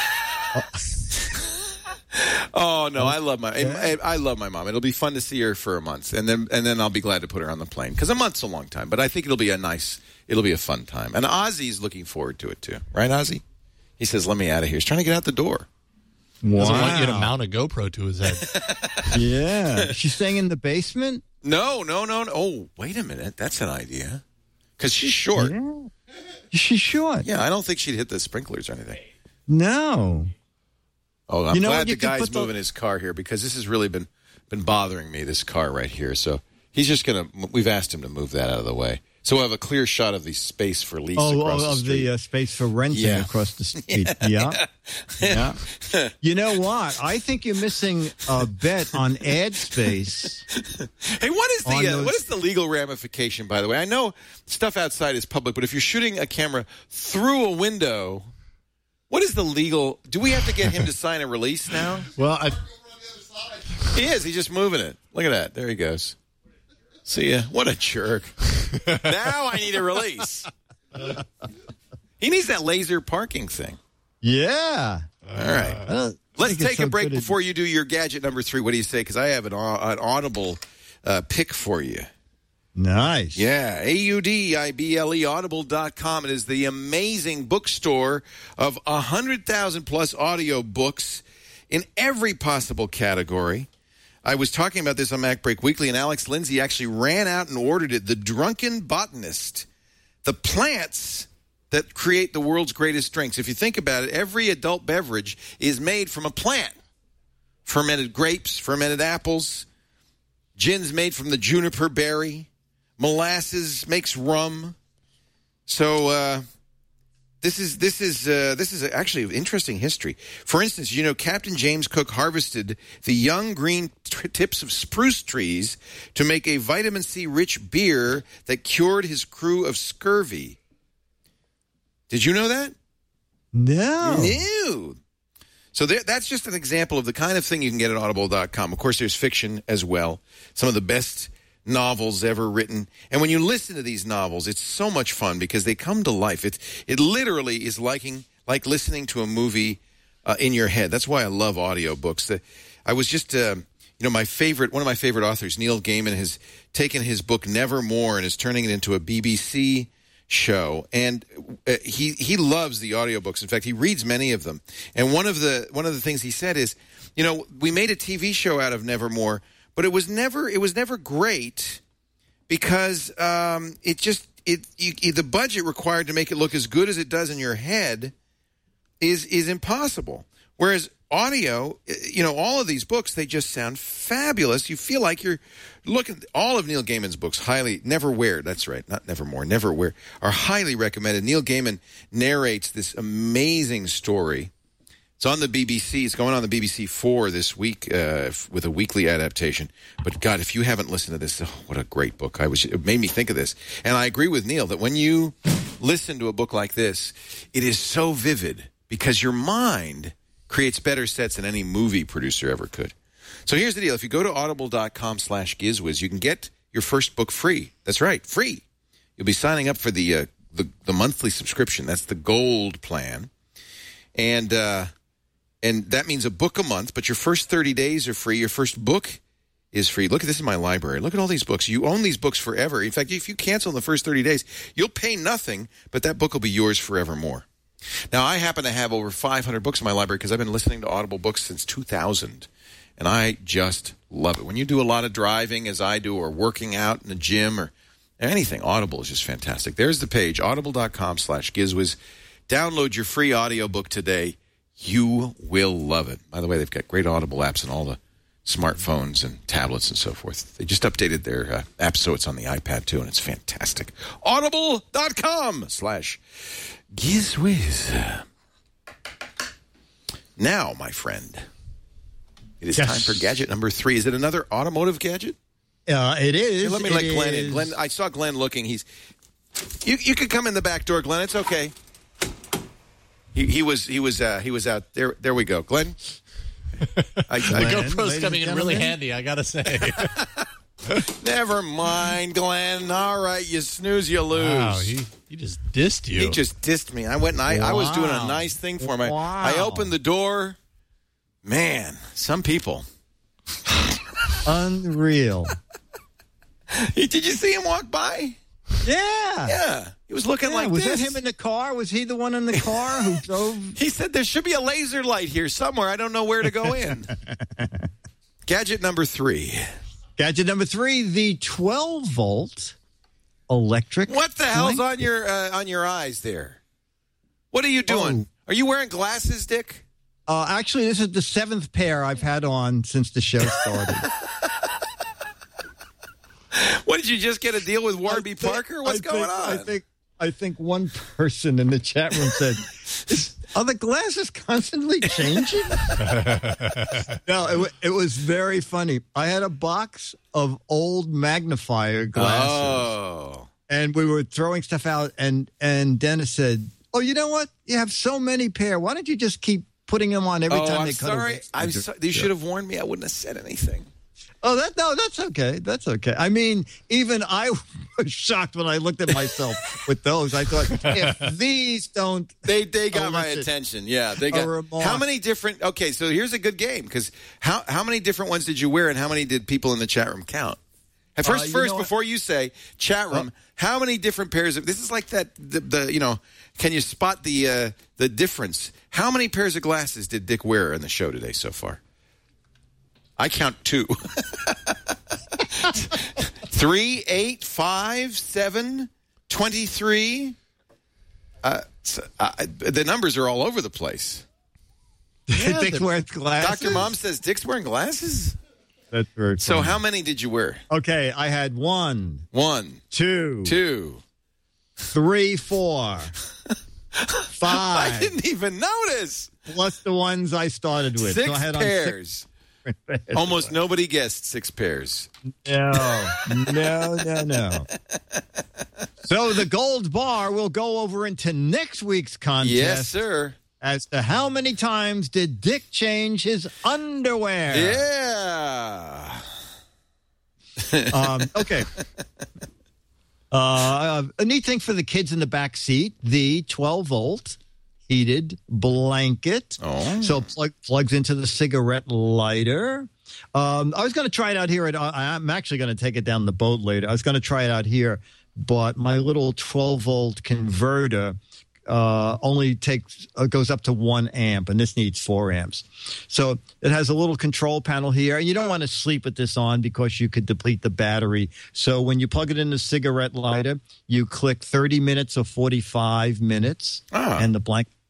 S7: Oh no, I love my I, I love my mom. It'll be fun to see her for a month, and then and then I'll be glad to put her on the plane because a month's a long time. But I think it'll be a nice, it'll be a fun time. And Ozzy's looking forward to it too, right, Ozzy? He says, "Let me out of here." He's trying to get out the door.
S5: Wow.
S6: doesn't want you to mount a GoPro to his head.
S5: Yeah. She's staying in the basement?
S7: No, no, no, no. Oh, wait a minute, that's an idea. Because she's short. Yeah.
S5: Yeah. She's short.
S7: I don't think she'd hit the sprinklers or anything.
S5: No.
S7: Oh, I'm
S5: You know
S7: glad
S5: what,
S7: the
S5: you can
S7: guy's
S5: put the-
S7: moving his car here because this has really been been bothering me. This car right here, so he's just gonna. We've asked him to move that out of the way, so we'll have a clear shot of the space for lease
S5: Oh,
S7: across
S5: oh,
S7: the
S5: of
S7: street.
S5: the uh, space for renting
S7: Yeah.
S5: across the street. Yeah. Yeah. You know what? I think you're missing a bet on ad space.
S7: Hey, what is
S5: On
S7: the uh,
S5: those-
S7: what is the legal ramification? By the way, I know stuff outside is public, but if you're shooting a camera through a window, what is the legal? Do we have to get him to sign a release now?
S6: Well, I,
S7: He is. He's just moving it. Look at that. There he goes. See ya. What a jerk. Now I need a release. He needs that laser parking thing.
S5: Yeah.
S7: All right.
S5: Uh,
S7: Let's
S5: think it's
S7: take a
S5: so
S7: break
S5: good at-
S7: before you do your gadget number three. What do you say? Because I have an, au- an audible uh, pick for you.
S5: Nice.
S7: Yeah, A U D I B L E, audible dot com. It is the amazing bookstore of one hundred thousand plus audio books in every possible category. I was talking about this on Mac Break Weekly, and Alex Lindsay actually ran out and ordered it. The Drunken Botanist, the plants that create the world's greatest drinks. If you think about it, every adult beverage is made from a plant. Fermented grapes, fermented apples, gin's made from the juniper berry. Molasses makes rum. So uh, this is this is uh, this is actually interesting history. For instance, you know, Captain James Cook harvested the young green t- tips of spruce trees to make a vitamin C rich beer that cured his crew of scurvy. Did you know that?
S5: No.
S7: No. So there, that's just an example of the kind of thing you can get at audible dot com. Of course, there's fiction as well. Some of the best novels ever written. And when you listen to these novels, it's so much fun because they come to life. It, it literally is liking, like listening to a movie uh, in your head. That's why I love audiobooks. The, I was just, uh, you know, my favorite, one of my favorite authors, Neil Gaiman, has taken his book Nevermore and is turning it into a B B C show, and uh, he he loves the audiobooks. In fact, he reads many of them. And one of the one of the things he said is, you know, we made a T V show out of Nevermore, but it was never it was never great because um, it just it you, the budget required to make it look as good as it does in your head is is impossible. Whereas audio, you know, all of these books, they just sound fabulous. You feel like you're looking. All of Neil Gaiman's books, highly, Neverwhere, that's right, not Nevermore, Neverwhere, are highly recommended. Neil Gaiman narrates this amazing story. It's on the B B C. It's going on the B B C four this week uh, with a weekly adaptation. But, God, if you haven't listened to this, oh, what a great book. I was, it made me think of this. And I agree with Neil that when you listen to a book like this, it is so vivid because your mind creates better sets than any movie producer ever could. So here's the deal. If you go to audible.com slash gizwiz, you can get your first book free. That's right, free. You'll be signing up for the uh, the, the monthly subscription. That's the gold plan. And... uh And that means a book a month, but your first thirty days are free. Your first book is free. Look at this in my library. Look at all these books. You own these books forever. In fact, if you cancel in the first thirty days, you'll pay nothing, but that book will be yours forevermore. Now, I happen to have over five hundred books in my library because I've been listening to Audible books since two thousand, and I just love it. When you do a lot of driving, as I do, or working out in the gym or anything, Audible is just fantastic. There's the page, audible.com slash gizwiz. Download your free audiobook today. You will love it. By the way, they've got great Audible apps on all the smartphones and tablets and so forth. They just updated their uh, app so it's on the iPad too, and it's fantastic. Audible.com slash gizwiz. Now, my friend, it is
S5: yes.
S7: time for gadget number three. Is it another automotive gadget?
S5: Uh, it is.
S7: Here, let me
S5: it
S7: let Glenn
S5: is.
S7: in. Glenn, I saw Glenn looking. He's you. You could come in the back door, Glenn. It's okay. He, he was he was uh, he was out there. There we go, Glenn. I,
S6: The
S7: I,
S6: GoPro's coming in really handy, I gotta say.
S7: never mind, Glenn. All right, you snooze, you lose.
S6: Wow, he, he just dissed you.
S7: He just dissed me. I went and I, I was doing a
S5: Wow.
S7: nice thing for him. I,
S5: Wow.
S7: I opened the door. Man, some people.
S5: Unreal.
S7: Did you see him walk by?
S5: Yeah.
S7: Yeah, he was looking
S5: Yeah,
S7: like
S5: was
S7: this.
S5: that him in the car? Was he the one in the car who drove?
S7: He said there should be a laser light here somewhere. I don't know where to go in. Gadget number three.
S5: Gadget number three, the twelve volt electric.
S7: What the hell's
S5: blanket.
S7: on your uh, on your eyes there? What are you doing? Are you wearing glasses, Dick?
S5: Uh, actually, this is the seventh pair I've had on since the show started.
S7: What, did you just get a deal with Warby
S5: I think-
S7: Parker? What's
S5: I
S7: going
S5: think-
S7: on?
S5: I think I think one person in the chat room said, Is, "Are the glasses constantly changing?" No, it, wa- it was very funny. I had a box of old magnifier glasses,
S7: Oh.
S5: and we were throwing stuff out, and and Dennis said, "Oh, you know what? You have so many pair. Why don't you just keep putting them on every
S7: Oh,
S5: time
S7: I'm
S5: they cut
S7: sorry.
S5: away?"
S7: I'm so, you should have warned me. I wouldn't have said anything.
S5: Oh, that no, that's okay. That's okay. I mean, even I was shocked when I looked at myself with those. I thought, if these don't,
S7: They they got my
S5: elicit
S7: attention. Yeah, they
S5: a
S7: got.
S5: remark.
S7: How many different? Okay, so here's a good game because how how many different ones did you wear and how many did people in the chat room count? At first,
S5: Uh, you
S7: first
S5: know what?
S7: before you say chat room, how many different pairs of? This is like that. The, the you know, can you spot the uh, the difference? How many pairs of glasses did Dick wear in the show today so far? I count two. Three, eight, five, seven, twenty-three. Uh, so, uh, the numbers are all over the place.
S6: Yeah,
S5: Dick
S6: the-
S5: wears glasses.
S7: Doctor Mom says Dick's wearing glasses.
S5: That's very
S7: So
S5: funny.
S7: how many did you wear?
S5: Okay, I had one,
S7: One,
S5: two,
S7: two.
S5: three, four,
S7: I
S5: five,
S7: didn't even notice.
S5: plus the ones I started with.
S7: Six
S5: So I had on
S7: pairs.
S5: six pairs.
S7: Almost nobody guessed six pairs.
S5: No, no, no, no. So the gold bar will go over into next week's contest.
S7: Yes, sir.
S5: As to how many times did Dick change his underwear?
S7: Yeah.
S5: Um, okay. Uh, a neat thing for the kids in the back seat, the twelve volt heated blanket.
S7: Oh.
S5: So it plug, plugs into the cigarette lighter. Um, I was going to try it out here. At, I'm actually going to take it down the boat later. I was going to try it out here, but my little twelve volt converter uh, only takes uh, goes up to one amp, and this needs four amps. So it has a little control panel here. You don't want to sleep with this on because you could deplete the battery. So when you plug it in the cigarette lighter, you click thirty minutes or forty-five minutes,
S7: Ah.
S5: and the blank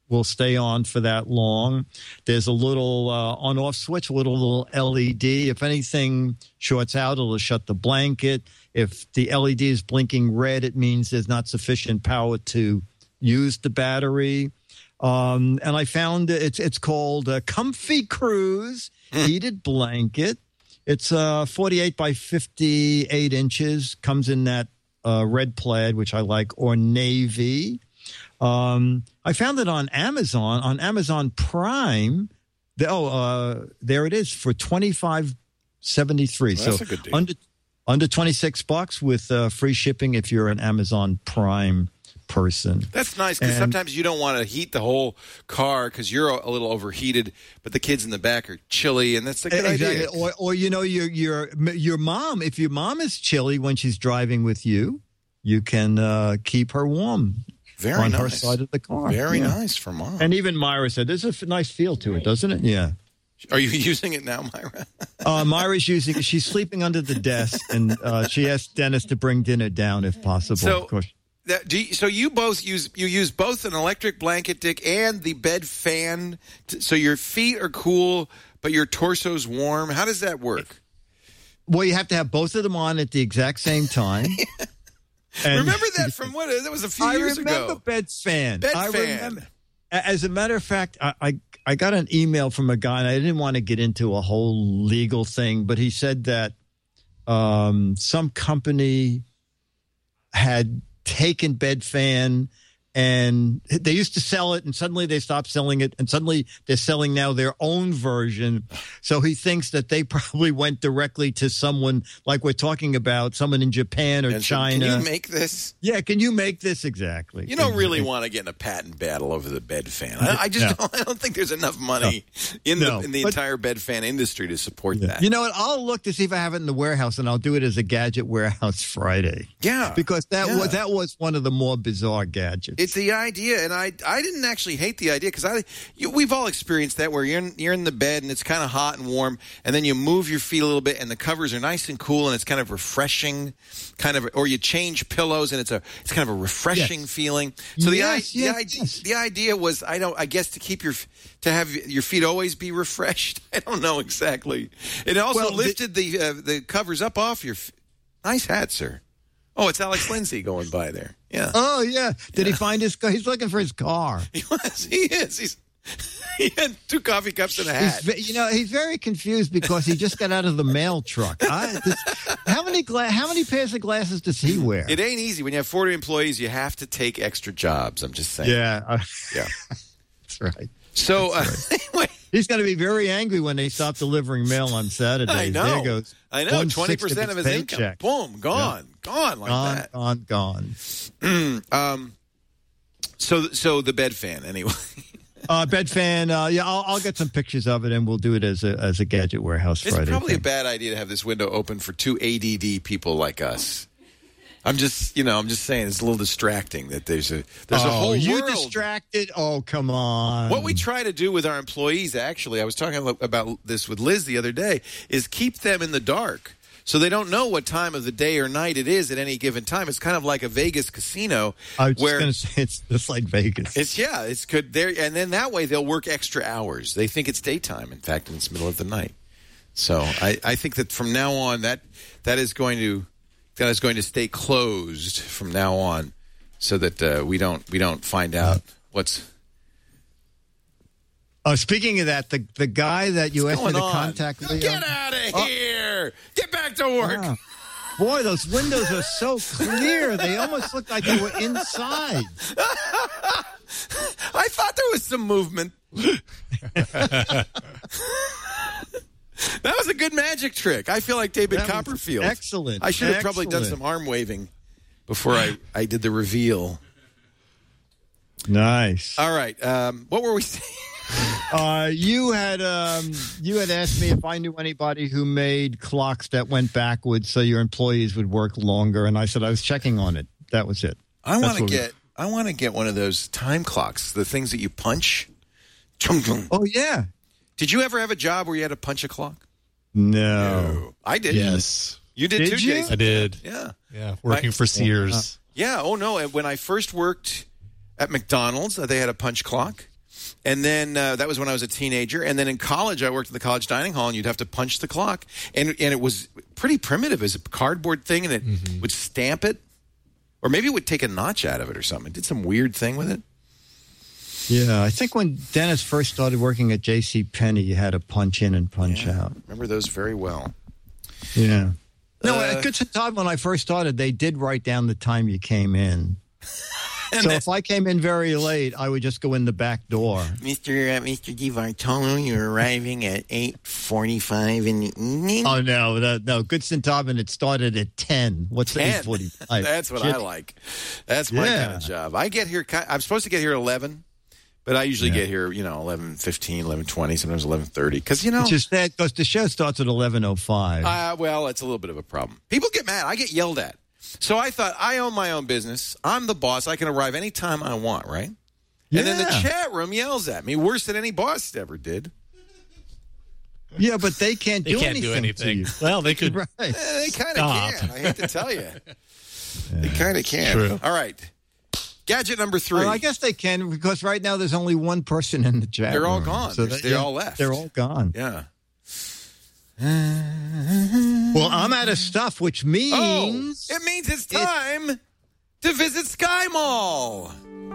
S5: will stay on for that long. There's a little uh, on-off switch, a little, little L E D. If anything shorts out, it'll shut the blanket. If the L E D is blinking red, it means there's not sufficient power to use the battery. Um, and I found it's it's called uh, Comfy Cruise heated blanket. It's uh, forty-eight by fifty-eight inches. Comes in that uh, red plaid, which I like, or navy. Um, I found it on Amazon, on Amazon Prime. The, oh, uh, there it is for twenty-five seventy-three.
S7: Well, that's
S5: so
S7: a good deal.
S5: under under twenty-six bucks with uh, free shipping if you're an Amazon Prime person.
S7: That's nice because
S5: And-
S7: sometimes you don't want to heat the whole car because you're a, a little overheated, but the kids in the back are chilly, and that's a good
S5: Exactly.
S7: idea.
S5: Or, or you know, your your your mom. If your mom is chilly when she's driving with you, you can uh, keep her warm
S7: Very
S5: on
S7: nice.
S5: her side of the car.
S7: Very
S5: Yeah.
S7: nice for mom.
S5: And even Myra said, "There's a f- nice feel to it, doesn't it?" Yeah.
S7: Are you using it now, Myra?
S5: Uh, Myra's using. She's sleeping under the desk, and uh, she asked Dennis to bring dinner down if possible.
S7: So-
S5: of course.
S7: That, do you, so you both use you use both an electric blanket, Dick, and the bed fan, to, so your feet are cool, but your torso's warm. How does that work?
S5: Well, you have to have both of them on at the exact same time. And-
S7: Remember that from what? That was a few
S5: I
S7: years
S5: remember
S7: ago.
S5: bed fan.
S7: Bed
S5: I
S7: fan.
S5: remember. As a matter of fact, I, I I got an email from a guy, and I didn't want to get into a whole legal thing, but he said that um, some company had taken bed fan and they used to sell it, and suddenly they stopped selling it, and suddenly they're selling now their own version. So he thinks that they probably went directly to someone like we're talking about, someone in Japan or
S7: And so,
S5: China.
S7: Can you make this?
S5: yeah, can you make this exactly?
S7: You don't really want to get in a patent battle over the bed fan. I, I just
S5: No.
S7: don't, I don't think there's enough money in
S5: No,
S7: the in the
S5: but-
S7: entire bed fan industry to support that.
S5: You know what? I'll look to see if I have it in the warehouse, and I'll do it as a gadget warehouse Friday.
S7: Yeah,
S5: Because that
S7: Yeah.
S5: was that was one of the more bizarre gadgets.
S7: It's the idea, and I I didn't actually hate the idea because I you, we've all experienced that where you're in, you're in the bed and it's kind of hot and warm, and then you move your feet a little bit and the covers are nice and cool and it's kind of refreshing, kind of, or you change pillows and it's a it's kind of a refreshing
S5: Yes.
S7: feeling. So the
S5: Yes,
S7: the,
S5: yes,
S7: idea,
S5: yes.
S7: the idea was I don't I guess to keep your to have your feet always be refreshed. I don't know exactly. It also
S5: Well, the-
S7: lifted the uh, the covers up off your. F- nice hat, sir. Oh, it's Alex Lindsay going by there. Yeah.
S5: Oh yeah! Did he find his car? He's looking for his car.
S7: He was. He is. He's. He had two coffee cups and a
S5: He's,
S7: hat.
S5: ve- you know, he's very confused because he just got out of the mail truck. I, this, how many gla- How many pairs of glasses does he wear?
S7: It ain't easy when you have forty employees. You have to take extra jobs. I'm just saying.
S5: yeah, uh,
S7: Yeah.
S5: that's right.
S7: So uh, anyway,
S5: He's going to be very angry when they stop delivering mail on Saturdays.
S7: I know.
S5: There goes.
S7: I know.
S5: one-sixth
S7: Twenty percent of his income.
S5: paycheck.
S7: Boom. Gone. Gone like
S5: Gone,
S7: that.
S5: gone, gone.
S7: Um. So so the bed fan anyway.
S5: Uh, bed fan. Uh, yeah, I'll, I'll get some pictures of it, and we'll do it as a as a gadget warehouse
S7: It's
S5: Friday.
S7: probably a
S5: thing.
S7: bad idea to have this window open for two A D D people like us. I'm just, you know, I'm just saying it's a little distracting that there's a there's a
S5: Oh,
S7: whole
S5: you
S7: world.
S5: distracted? Oh, come on.
S7: What we try to do with our employees, actually, I was talking about this with Liz the other day, is keep them in the dark. So they don't know what time of the day or night it is at any given time. It's kind of like a Vegas casino
S5: I was
S7: where
S5: just going to say it's just like Vegas.
S7: it's yeah, it's good there, and then that way they'll work extra hours. They think it's daytime, in fact, and it's middle of the night. So I, I think that from now on, that that is going to that is going to stay closed from now on, so that uh, we don't we don't find out what's
S5: Uh, speaking of that, the the guy that you asked me
S7: going
S5: to
S7: on.
S5: contact, Leo,
S7: Get out of
S5: Oh.
S7: here! Get back to work.
S5: Wow. Boy, those windows are so clear. They almost look like they were inside.
S7: I thought there was some movement. That was a good magic trick. I feel like David
S5: That was
S7: Copperfield.
S5: excellent.
S7: I should have probably done
S5: Excellent.
S7: some arm waving before I, I did the reveal.
S5: Nice.
S7: All right. Um, what were we saying?
S5: Uh, you had um, you had asked me if I knew anybody who made clocks that went backwards so your employees would work longer, and I said I was checking on it. That was it.
S7: I
S5: That's
S7: want to
S5: what we-
S7: get I want to get one of those time clocks, the things that you punch.
S5: Oh yeah.
S7: Did you ever have a job where you had to punch a clock?
S5: No.
S7: I did.
S6: Yes,
S7: You did,
S5: Did
S7: too,
S5: you?
S7: Jason.
S6: I did.
S7: Yeah.
S6: Yeah, working for Sears.
S7: Yeah. Oh no. And when I first worked at McDonald's, uh, they had a punch clock. And then uh, that was when I was a teenager. And then in college, I worked at the college dining hall, and you'd have to punch the clock. And and it was pretty primitive. It was a cardboard thing, and it mm-hmm. would stamp it. Or maybe it would take a notch out of it or something. It did some weird thing with it.
S5: Yeah, I think when Dennis first started working at J C Penney, you had to punch in and punch
S7: yeah,
S5: out.
S7: Remember those very well.
S5: Yeah. No,
S7: uh,
S5: at Goodson Todd, when I first started, they did write down the time you came in. So if I came in very late, I would just go in the back door.
S7: Mister Uh, Mister DiVartolo, you're arriving at eight forty-five in the evening.
S5: Oh, no. No, no. Goodson Tobin, it started at ten. What's eight forty-five?
S7: That's what Shit. I like. That's my yeah. kind of job. I get here, I'm supposed to get here at eleven, but I usually yeah. get here, you know, eleven fifteen, eleven twenty, sometimes eleven thirty. Because, you know.
S5: It's just that, because the show starts at eleven oh five.
S7: Uh, well, it's a little bit of a problem. People get mad. I get yelled at. So I thought, I own my own business. I'm the boss. I can arrive anytime I want, right? Yeah. And then the chat room yells at me worse than any boss ever did.
S5: Yeah, but they can't
S6: they
S5: do
S6: can't
S5: anything
S6: do anything.
S5: to you.
S6: Well, they could.
S5: Right.
S7: Eh, they kind of can. I hate to tell you.
S5: Yeah.
S7: They kind of can.
S6: True.
S7: All right. Gadget number three.
S5: Well, I guess they can, because right now there's only one person in the chat
S7: They're
S5: room.
S7: all gone.
S5: So
S7: they're
S5: they,
S7: they're all left.
S5: They're all gone.
S7: Yeah.
S5: Well, I'm out of stuff, which means...
S7: Oh, it means it's time to visit Sky Mall.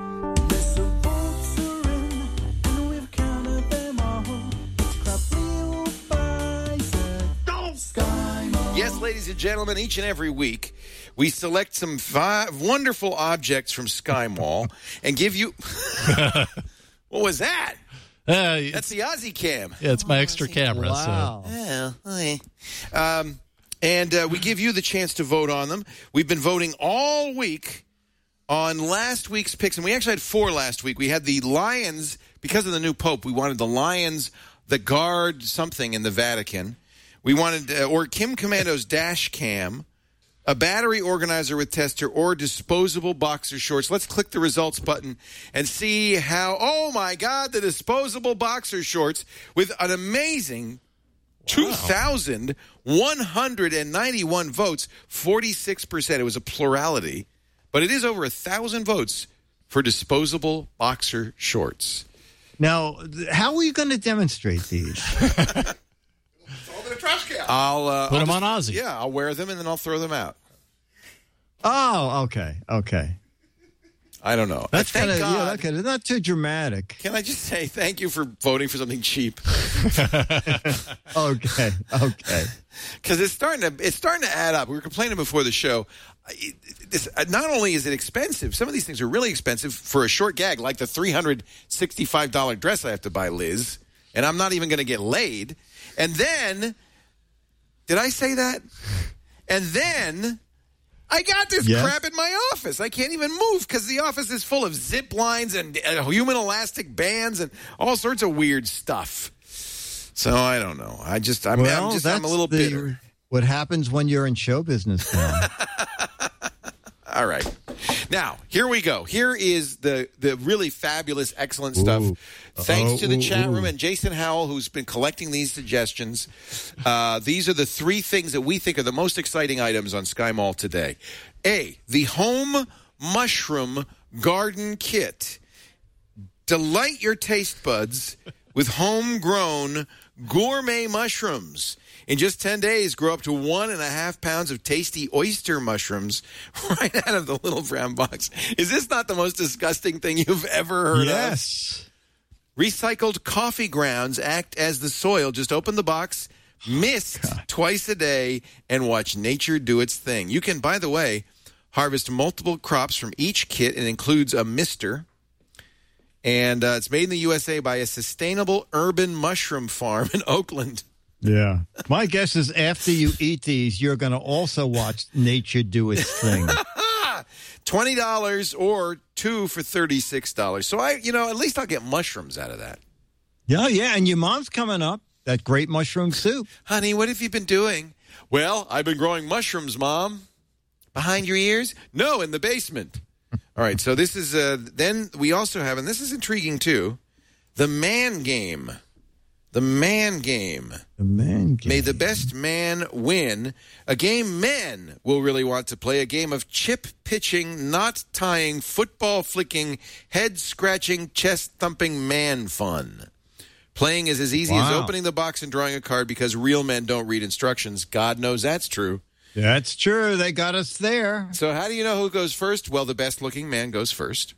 S7: Yes, ladies and gentlemen, each and every week, we select some five wonderful objects from Sky Mall and give you... What was that?
S6: Uh,
S7: That's the Aussie Cam.
S6: Yeah, it's my extra camera.
S5: Wow.
S6: So.
S7: Oh, okay. Um, and uh, we give you the chance to vote on them. We've been voting all week on last week's picks, and we actually had four last week. We had the Lions, because of the new Pope, we wanted the Lions that guard something in the Vatican. We wanted, uh, or Kim Commando's dash cam, a battery organizer with tester, or disposable boxer shorts. Let's click the results button and see how, oh my God, the disposable boxer shorts with an amazing two thousand one hundred ninety-one votes, forty-six percent. It was a plurality, but it is over a thousand votes for disposable boxer shorts.
S5: Now, how are you going to demonstrate these?
S8: In a trash can.
S7: I'll uh,
S6: Put
S7: I'll
S6: them
S7: just,
S6: on Ozzy.
S7: Yeah, I'll wear them and then I'll throw them out.
S5: Oh, okay, okay.
S7: I don't know.
S5: That's
S7: Thank
S5: kind of
S7: God.
S5: yeah, okay. Not too dramatic.
S7: Can I just say thank you for voting for something cheap?
S5: Okay, okay.
S7: Because it's starting to it's starting to add up. We were complaining before the show. It, this, not only is it expensive, some of these things are really expensive for a short gag, like the three hundred sixty-five dollars dress I have to buy Liz, and I'm not even going to get laid. And then, did I say that? And then, I got this
S5: Yeah.
S7: crap in my office. I can't even move because the office is full of zip lines and uh, human elastic bands and all sorts of weird stuff. So I don't know. I just, I'm,
S5: Well,
S7: I'm just,
S5: that's
S7: I'm a little
S5: the,
S7: bitter.
S5: What happens when you're in show business now?
S7: All right. Now, here we go. Here is the, the really fabulous, excellent stuff.
S5: Ooh.
S7: Thanks
S5: Oh,
S7: to the
S5: ooh,
S7: chat room
S5: ooh.
S7: and Jason Howell, who's been collecting these suggestions. Uh, these are the three things that we think are the most exciting items on Sky Mall today. A, the Home Mushroom Garden Kit. Delight your taste buds with homegrown gourmet mushrooms. In just ten days, grow up to one and a half pounds of tasty oyster mushrooms right out of the little brown box. Is this not the most disgusting thing you've ever heard of?
S5: Yes.
S7: Recycled coffee grounds act as the soil. Just open the box, mist twice a day, and watch nature do its thing. You can, by the way, harvest multiple crops from each kit. It includes a mister. And uh, it's made in the U S A by a sustainable urban mushroom farm in Oakland.
S5: Yeah. My guess is after you eat these, you're going to also watch nature do its thing.
S7: twenty dollars or two for thirty-six dollars. So, I, you know, at least I'll get mushrooms out of that.
S5: Yeah, yeah. And your mom's coming up. That great mushroom soup.
S7: Honey, what have you been doing? Well, I've been growing mushrooms, Mom. Behind your ears? No, in the basement. All right, so this is, uh, then we also have, and this is intriguing too, the Man Game. The man game.
S5: The man game.
S7: May the best man win. A game men will really want to play. A game of chip pitching, knot tying, football flicking, head scratching, chest thumping man fun. Playing is as easy
S5: Wow.
S7: as opening the box and drawing a card because real men don't read instructions. God knows that's true.
S5: That's true. They got us there.
S7: So how do you know who goes first? Well, the best looking man goes first.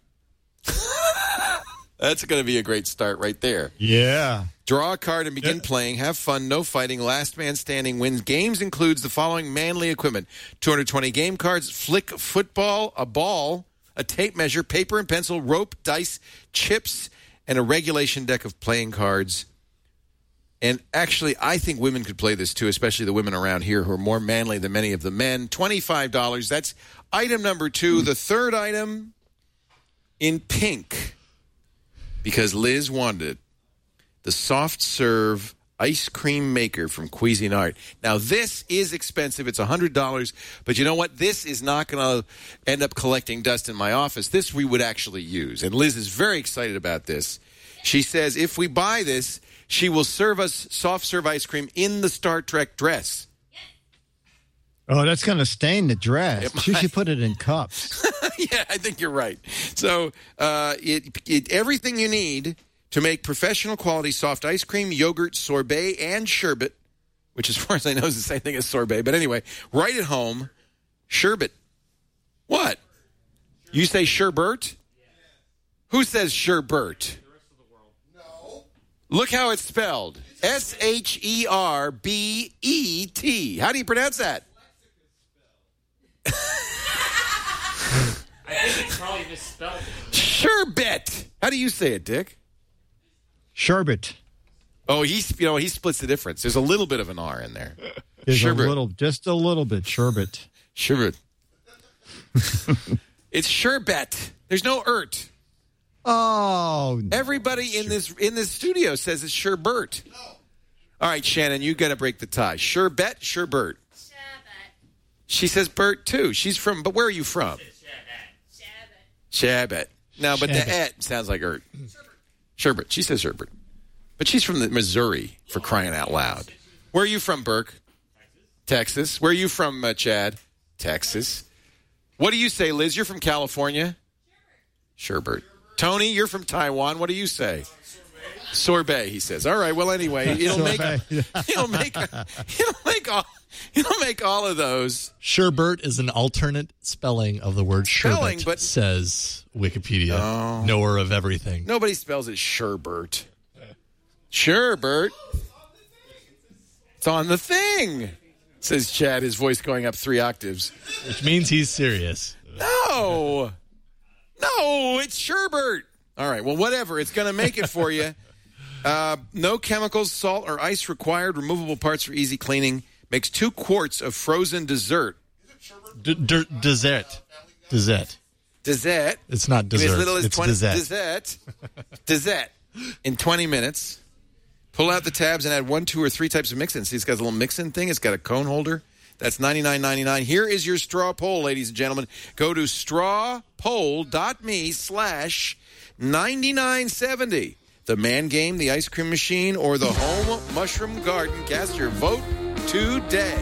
S7: That's going to be a great start right there.
S5: Yeah.
S7: Draw a card and begin
S5: Yeah.
S7: playing. Have fun. No fighting. Last man standing wins. Games includes the following manly equipment. two hundred twenty game cards, flick football, a ball, a tape measure, paper and pencil, rope, dice, chips, and a regulation deck of playing cards. And actually, I think women could play this too, especially the women around here who are more manly than many of the men. twenty-five dollars. That's item number two. The third item in pink, because Liz wanted it. The soft serve ice cream maker from Cuisinart. Now, this is expensive. It's one hundred dollars. But you know what? This is not going to end up collecting dust in my office. This we would actually use. And Liz is very excited about this. She says if we buy this, she will serve us soft serve ice cream in the Star Trek dress.
S5: Oh, that's going to stain the dress.
S7: It
S5: She
S7: might.
S5: should put it in cups.
S7: Yeah, I think you're right. So uh, it, it everything you need to make professional quality soft ice cream, yogurt, sorbet, and sherbet, which as far as I know is the same thing as sorbet. But anyway, right at home, sherbet. What? You say sherbet? Who says sherbet?
S8: No.
S7: Look how it's spelled. S H E R B E T. How do you pronounce that?
S6: I think it's probably misspelled.
S7: Sherbet. How do you say it, Dick?
S5: Sherbet.
S7: Oh, he's you know he splits the difference. There's a little bit of an R in there.
S5: There's
S7: Sherbet.
S5: a little, just a little bit. Sherbet.
S7: Sherbet. It's sherbet. There's no ert.
S5: Oh,
S7: Everybody in this in this studio says it's sherbet. All right, Shannon, you got to break the tie. Sherbet, sherbet. She says Bert too. She's from, but where are you from? Shabbat. No, but the
S5: Shabbat.
S7: et sounds like ert. Sherbet. She says sherbet. But she's from the Missouri, for crying out loud. Where are you from, Burke? Texas. Where are you from, uh, Chad? Texas. What do you say, Liz? You're from California? Sherbet. Tony, you're from Taiwan. What do you say? Sorbet, he says. All right. Well, anyway, it'll make it'll make it'll make all it'll make all of those.
S6: Sherbet is an alternate spelling of the word
S7: Spelling,
S6: sherbet,
S7: but-
S6: says Wikipedia,
S7: Oh.
S6: knower of everything.
S7: Nobody spells it sherbet. Sherbet. It's on the thing, says Chad, his voice going up three octaves.
S6: Which means he's serious.
S7: No. No, it's sherbet. All right, well, whatever. It's going to make it for you. Uh, no chemicals, salt, or ice required. Removable parts for easy cleaning. Makes two quarts of frozen dessert.
S6: D- d- dessert. Dessert.
S7: Dessert.
S6: It's not
S7: In
S6: dessert.
S7: as little as
S6: It's
S7: twenty
S6: dessert.
S7: dessert. Dessert. In twenty minutes. Pull out the tabs and add one, two, or three types of mix-in. See, it's got a little mix-in thing. It's got a cone holder. That's ninety-nine ninety-nine. Here is your straw poll, ladies and gentlemen. Go to strawpoll.me slash 9970. The man game, the ice cream machine, or the home mushroom garden. Cast your vote today.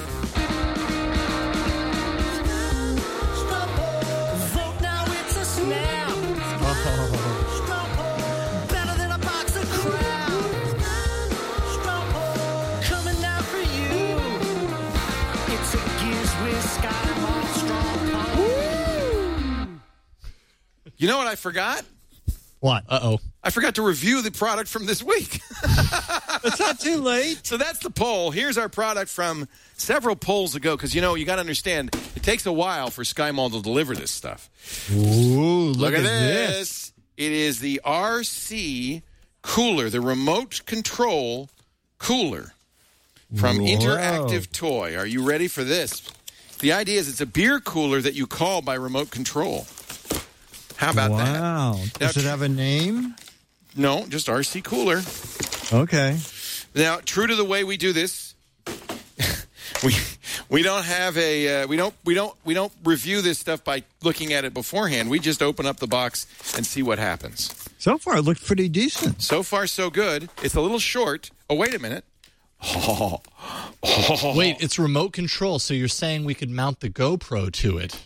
S4: Vote now, it's a snap. Straw poll, better than a box of crap. Straw poll, coming down for you. It's a Giz with Scott Hall straw poll.
S7: You know what I forgot?
S5: what?
S6: Uh-oh.
S7: I forgot to review the product from this week.
S5: It's not too late.
S7: So that's the poll. Here's our product from several polls ago, because, you know, you got to understand, it takes a while for Sky Mall to deliver this stuff.
S5: Ooh, look,
S7: Look, at
S5: this.
S7: this. It is the R C cooler, the remote control cooler from
S5: Whoa.
S7: Interactive Toy. Are you ready for this? The idea is it's a beer cooler that you call by remote control. How about that?
S5: Wow. Does
S7: Now,
S5: it have a name?
S7: No, just R C cooler.
S5: Okay.
S7: Now, true to the way we do this, we we don't have a uh, we don't we don't we don't review this stuff by looking at it beforehand. We just open up the box and see what happens.
S5: So far, it looked pretty decent.
S7: So far, so good. It's a little short. Oh, wait a minute. Oh. Oh.
S6: Wait, it's remote control, so you're saying we could mount the GoPro to it.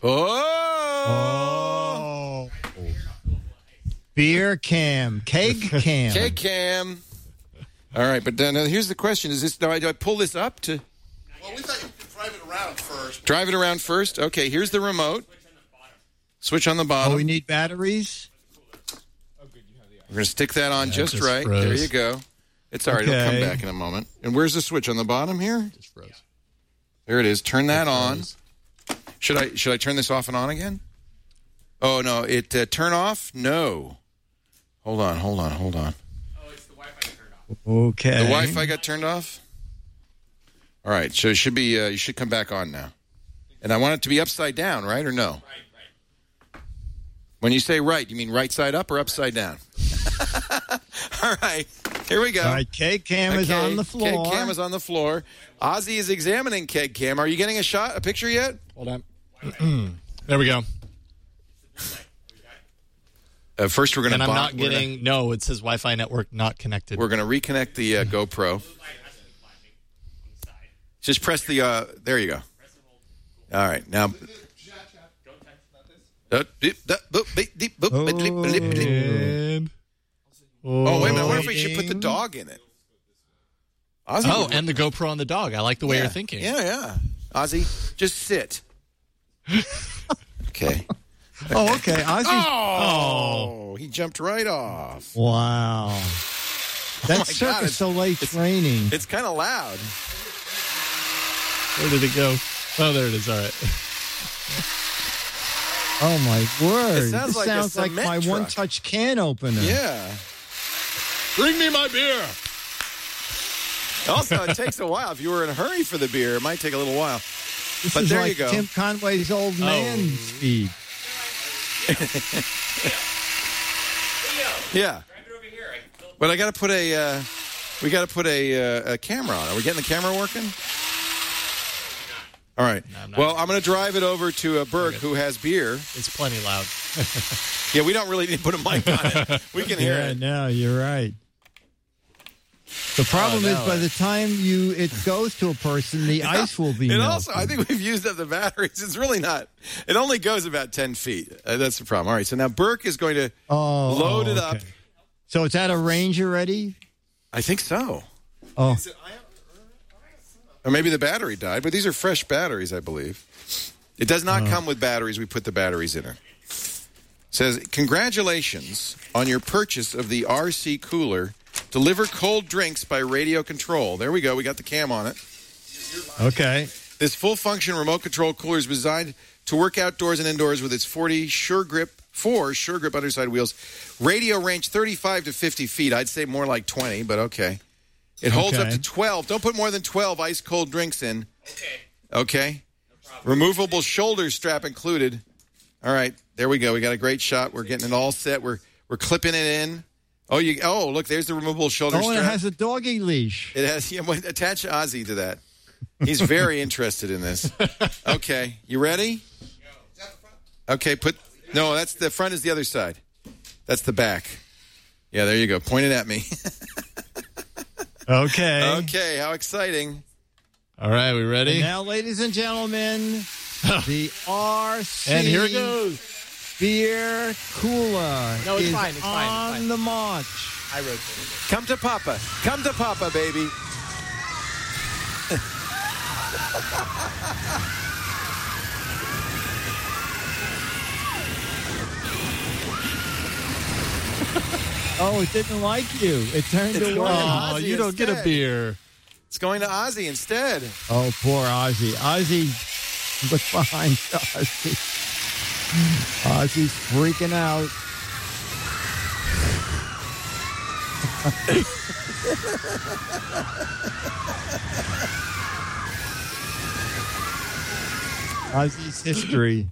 S7: Oh.
S5: Oh. Beer cam. Keg cam.
S7: Keg cam. All right, but then uh, here's the question. Is this, do I, do I pull this up to...
S8: Well, we thought you could drive it around first.
S7: Drive it around first? Okay, here's the remote. Switch on the bottom.
S5: Oh, we need batteries?
S7: We're going to stick that on
S6: Yeah,
S7: just
S6: just
S7: right.
S6: froze.
S7: There you go. It's all right. It'll come
S5: Okay.
S7: back in a moment. And where's the switch? On the bottom here?
S6: Just froze.
S7: There it is. Turn that on.
S6: Froze.
S7: Should I should I turn this off and on again? Oh, no. It uh, turn off? No. Hold on, hold on, hold on.
S5: Okay.
S7: The Wi-Fi got turned off? All right. So it should be, uh, you should come back on now. And I want it to be upside down, right, or no? Right, right. When you say right, you mean right side up or upside down? All right. Here we go.
S5: All right, keg cam is
S7: Okay,
S5: on the floor.
S7: Keg cam is on the floor. Ozzy is examining keg cam. Are you getting a shot, a picture yet?
S6: Hold on. There we go.
S7: Uh, first, we're going
S6: And
S7: to.
S6: I'm not getting. No, it says Wi-Fi network not connected.
S7: We're going to reconnect the uh, GoPro. Just press the. Uh, there you go. All right, now. Uh, beep, da, boop, beep, deep, boop, beep, beep, beep, beep.
S6: And-
S7: Oh, wait a minute. I wonder if we should put the dog in it. Ozzy
S6: Oh,
S7: would-
S6: and the GoPro on the dog. I like the way
S7: yeah.
S6: you're thinking.
S7: Yeah, yeah. Ozzy, just sit. Okay.
S5: Oh, okay. Ozzy.
S7: Oh, he jumped right off.
S5: Wow. That's
S7: Oh my God,
S5: Cirque du
S7: it's-
S5: Soleil
S7: it's-
S5: training.
S7: It's kind of loud.
S6: Where did it go? Oh, there it is. All right.
S5: Oh, my word.
S7: It sounds
S5: this
S7: like a
S5: sounds like
S7: cement
S5: my
S7: truck.
S5: one-touch can opener.
S7: Yeah.
S6: Bring me my beer.
S7: Also, it takes a while. If you were in a hurry for the beer, it might take a little while.
S5: This
S7: But
S5: is
S7: there
S5: like
S7: you go.
S5: Tim Conway's old man
S6: Oh.
S5: speed.
S7: Yeah. But I got to put a. Uh, we got to put a, uh, a camera on. Are we getting the camera working? All right.
S6: I'm not.
S7: Well, I'm going to drive it over to uh, Burke, who has beer.
S6: It's plenty loud.
S7: Yeah, we don't really need to put a mic on it. We can hear
S5: Yeah,
S7: it.
S5: no, you're right. The problem
S6: Oh,
S5: is
S6: no.
S5: by the time you it goes to a person, the ice will be
S7: And
S5: melted.
S7: also, I think we've used up the batteries. It's really not. It only goes about ten feet. Uh, that's the problem. All right. So now Burke is going to
S5: oh,
S7: load
S5: oh,
S7: it
S5: okay.
S7: up.
S5: So it's out of range already?
S7: I think so.
S5: Oh,
S7: Or maybe the battery died, but these are fresh batteries, I believe. It does not come with batteries. We put the batteries in it. Says, congratulations on your purchase of the R C cooler. Deliver cold drinks by radio control. There we go. We got the cam on it.
S5: okay.
S7: This full-function remote control cooler is designed to work outdoors and indoors with its forty Sure Grip, four Sure Grip underside wheels. Radio range thirty-five to fifty feet. I'd say more like twenty, but okay. It holds
S5: Okay.
S7: up to twelve. Don't put more than twelve ice-cold drinks in. Okay. Okay? Removable shoulder strap included. All right. There we go. We got a great shot. We're getting it all set. We're we're clipping it in. Oh, you. Oh, look. There's the removable shoulder
S5: Oh, and
S7: strap.
S5: it has a doggy leash.
S7: It has. Yeah, well, attach Ozzy to that. He's very interested in this. Okay, you ready? Okay, put. No, that's the front. Is the other side. That's the back. Yeah, there you go. Point it at me.
S5: Okay.
S7: Okay, how exciting!
S6: All right, we ready?
S5: And now, ladies and gentlemen, the R C
S6: And here it goes.
S5: beer cooler
S6: No, it's
S5: is
S6: fine, it's fine, it's
S5: on
S6: fine.
S5: the march.
S6: I rotated it.
S7: Come to Papa. Come to Papa, baby.
S5: Oh, it didn't like you. It turned
S7: It's
S5: away.
S7: going
S6: Oh,
S7: Ozzy
S6: you don't get a
S7: instead.
S6: beer.
S7: It's going to Ozzy instead.
S5: Oh, poor Ozzy. Ozzy, look behind Ozzy. Ozzy's freaking out. Ozzy's history.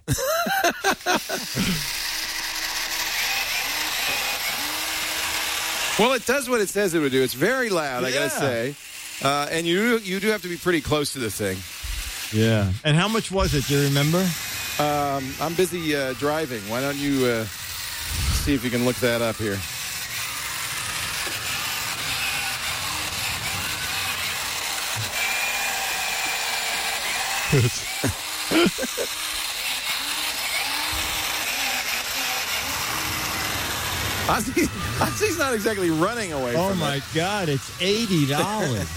S7: Well, it does what it says it would do. It's very loud, I
S5: Yeah.
S7: gotta say. Uh, and you you do have to be pretty close to the thing.
S5: Yeah. And how much was it? Do you remember?
S7: Um, I'm busy uh, driving. Why don't you uh, see if you can look that up here? Ozzy, Ozzy's not exactly running away
S5: Oh,
S7: from
S5: my
S7: it.
S5: God. It's eighty dollars.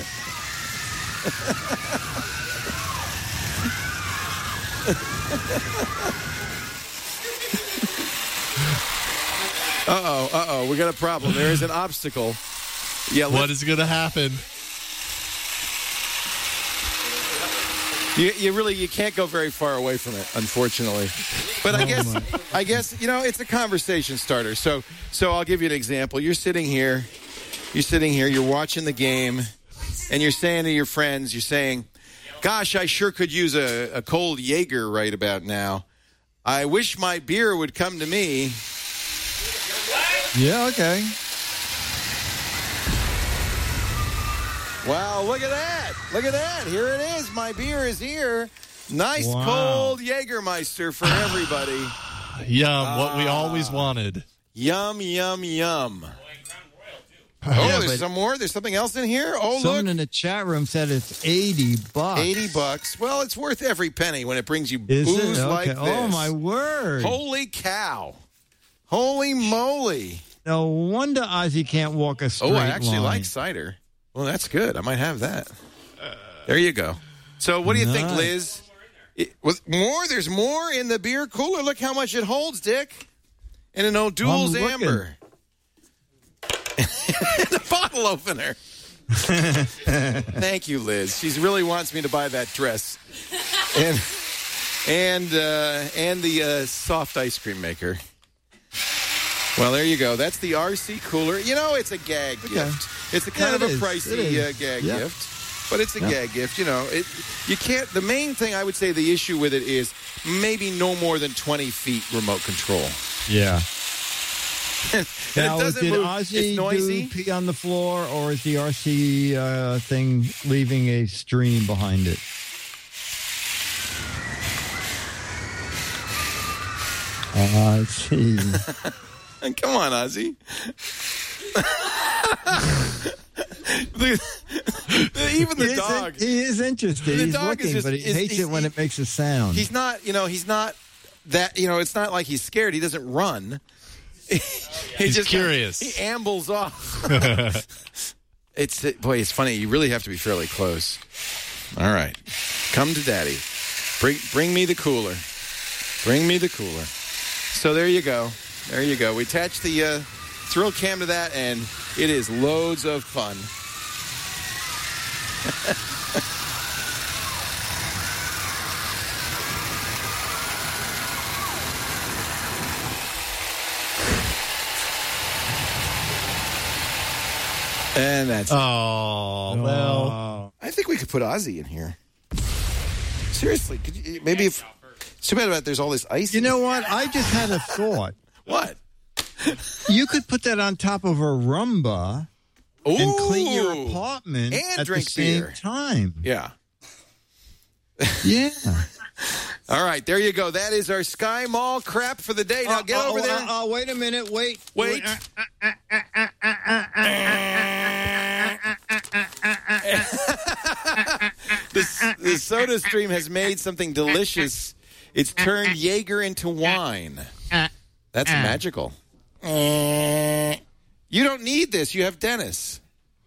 S7: Uh-oh, uh-oh. We got a problem. There is an obstacle. Yeah,
S6: What is going to happen?
S7: You, you really you can't go very far away from it, unfortunately. But I guess I guess you know it's a conversation starter. So so I'll give you an example. You're sitting here, you're sitting here, you're watching the game, and you're saying to your friends, you're saying, "Gosh, I sure could use a, a cold Jaeger right about now. I wish my beer would come to me."
S5: Yeah, okay.
S7: Wow, look at that. Look at that. Here it is. My beer is here. Nice
S5: Wow.
S7: cold Jägermeister for everybody.
S6: Yum, what we always wanted.
S7: Yum, yum, yum. Oh,
S5: Yeah,
S7: there's
S5: but-
S7: some more? There's something else in here? Oh,
S5: Someone
S7: look.
S5: in the chat room said it's eighty bucks.
S7: eighty bucks. Well, it's worth every penny when it brings you
S5: Is
S7: booze
S5: it? Okay.
S7: like this.
S5: Oh, my word.
S7: Holy cow. Holy moly.
S5: No wonder Ozzy can't walk a straight
S7: Oh, I actually
S5: line.
S7: like cider. Well, that's good. I might have that. There you go. So what do you think,
S5: Nice.
S7: Liz? It, with more? There's more in the beer cooler. Look how much it holds, Dick. In an O'Doul's
S5: I'm looking.
S7: Amber. In a bottle opener. Thank you, Liz. She really wants me to buy that dress. And and uh, and the uh, soft ice cream maker. Well, there you go. That's the R C cooler. You know, it's a gag
S5: Okay.
S7: gift. It's a kind
S5: Yeah,
S7: of
S5: it
S7: a
S5: is.
S7: pricey
S5: It is.
S7: uh, gag
S5: Yeah.
S7: gift, but it's a
S5: Yeah.
S7: gag gift. You know, it. You can't. The main thing I would say the issue with it is maybe no more than twenty feet remote control.
S5: Yeah.
S7: And
S5: Now,
S7: it doesn't
S5: did
S7: move.
S5: Ozzy
S7: It's noisy.
S5: do pee on the floor, or is the R C uh, thing leaving a stream behind it? I see.
S7: Come on, Ozzy. the, the, even the
S5: he, is,
S7: dog.
S5: he is interested.
S7: The
S5: He's
S7: dog is
S5: looking,
S7: just-
S5: but he
S7: is-
S5: hates
S7: he's-
S5: it when
S7: he-
S5: it makes a sound.
S7: He's not. You know. He's not that. You know. It's not like he's scared. He doesn't run. he
S6: He's
S7: just
S6: curious.
S7: He ambles off. It's boy. It's funny. You really have to be fairly close. All right. Come to Daddy. Bring bring me the cooler. Bring me the cooler. So there you go. There you go. We attach the uh, thrill cam to that, and it is loads of fun. And that's.
S6: Oh, well.
S5: Oh.
S7: I think we could put Ozzy in here. Seriously, could you, maybe if. It's too bad about there's all this ice.
S5: You
S7: in
S5: know what? I just had a thought.
S7: what?
S5: You could put that on top of a rumba and clean your
S7: Ooh.
S5: apartment
S7: And
S5: at
S7: drink
S5: the same
S7: beer.
S5: time.
S7: Yeah.
S5: Yeah.
S7: All right, there you go. That is our Sky Mall crap for the day. Now get
S5: oh,
S7: over
S5: oh,
S7: there.
S5: Oh, oh, wait a minute. Wait.
S7: Wait. the, the Soda Stream has made something delicious. It's turned Jaeger into wine. That's magical. You don't need this. You have Dennis.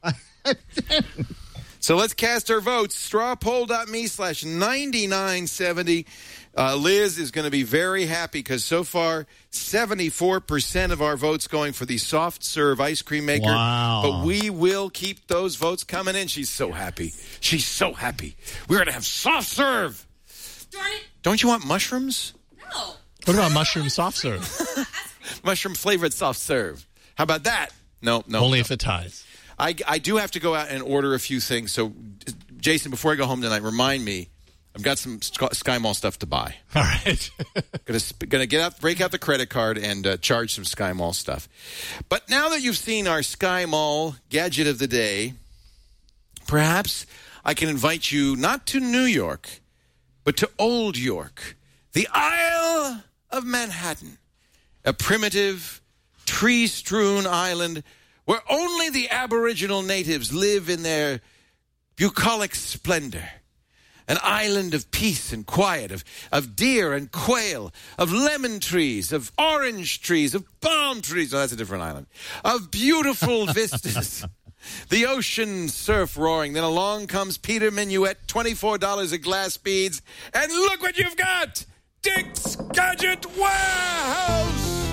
S7: So let's cast our votes. Strawpoll.me slash 9970. Uh, Liz is going to be very happy because so far, seventy-four percent of our votes going for the soft serve ice cream maker.
S5: Wow.
S7: But we will keep those votes coming in. She's so happy. She's so happy. We're going to have soft serve.
S9: Darn it.
S7: Don't you want mushrooms?
S9: No.
S6: What about mushroom soft serve?
S7: Mushroom flavored soft serve. How about that? No, no.
S6: Only
S7: no.
S6: if it ties.
S7: I, I do have to go out and order a few things. So, Jason, before I go home tonight, remind me. I've got some Sky Mall stuff to buy.
S6: All right.
S7: Gonna gonna get out, break out the credit card, and uh, charge some Sky Mall stuff. But now that you've seen our Sky Mall gadget of the day, perhaps I can invite you not to New York, but to Old York, the Isle of Manhattan, a primitive, tree-strewn island where only the Aboriginal natives live in their bucolic splendor. An island of peace and quiet, of, of deer and quail, of lemon trees, of orange trees, of palm trees. Oh, that's a different island. Of beautiful vistas. The ocean surf roaring. Then along comes Peter Minuet, twenty-four dollars a glass beads. And look what you've got! Dick's Gadget Warehouse!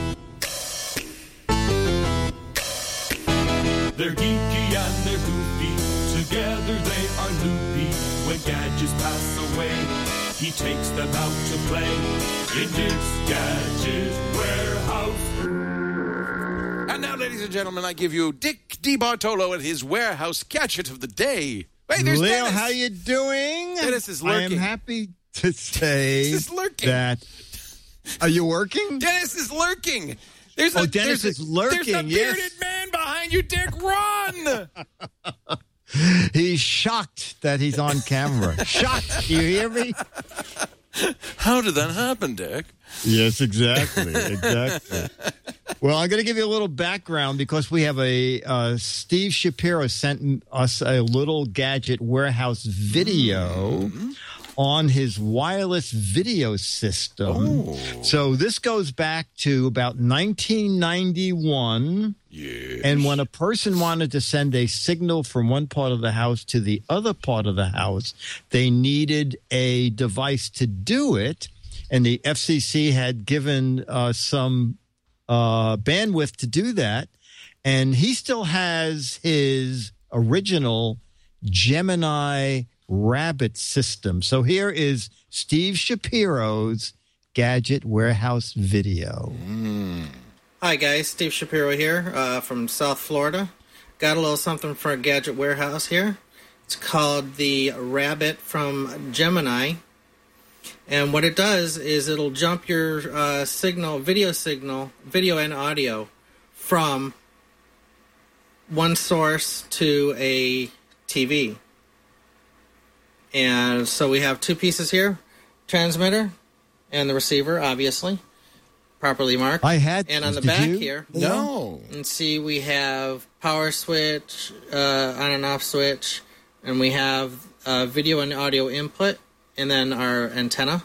S9: They're geeky and they're goofy. Together they are loopy. When gadgets pass away, he takes them out to play in Dick's Gadget Warehouse.
S7: And now, ladies and gentlemen, I give you Dick DeBartolo and his warehouse gadget of the day. Hey, there's
S5: Leo,
S7: Dennis.
S5: how you doing?
S7: Dennis is
S5: I
S7: lurking.
S5: am happy to say
S7: Dennis is lurking.
S5: that. Are you working?
S7: Dennis is lurking. There's
S5: Oh,
S7: a,
S5: Dennis
S7: there's
S5: is
S7: a,
S5: lurking,
S7: There's a bearded
S5: yes.
S7: man behind you, Dick. Run!
S5: He's shocked that he's on camera. Shocked. You hear me?
S7: How did that happen, Dick?
S5: Yes, exactly. Exactly. Well, I'm going to give you a little background because we have a uh, Steve Shapiro sent us a little Gadget Warehouse video mm. on his wireless video system. Oh. So this goes back to about nineteen ninety-one.
S7: Yes.
S5: And when a person wanted to send a signal from one part of the house to the other part of the house, they needed a device to do it. And the F C C had given uh, some uh, bandwidth to do that. And he still has his original Gemini Rabbit system. So here is Steve Shapiro's Gadget Warehouse video.
S7: Mm.
S10: Hi guys, Steve Shapiro here uh, from South Florida. Got a little something for a Gadget Warehouse here. It's called the Rabbit from Gemini. And what it does is it'll jump your uh, signal, video signal, video and audio from one source to a T V. And so we have two pieces here, transmitter and the receiver, obviously. Properly marked.
S5: I had.
S10: And on the
S5: Did
S10: back
S5: you?
S10: here,
S7: No.
S10: and see we have power switch, uh, on and off switch, and we have uh, video and audio input, and then our antenna.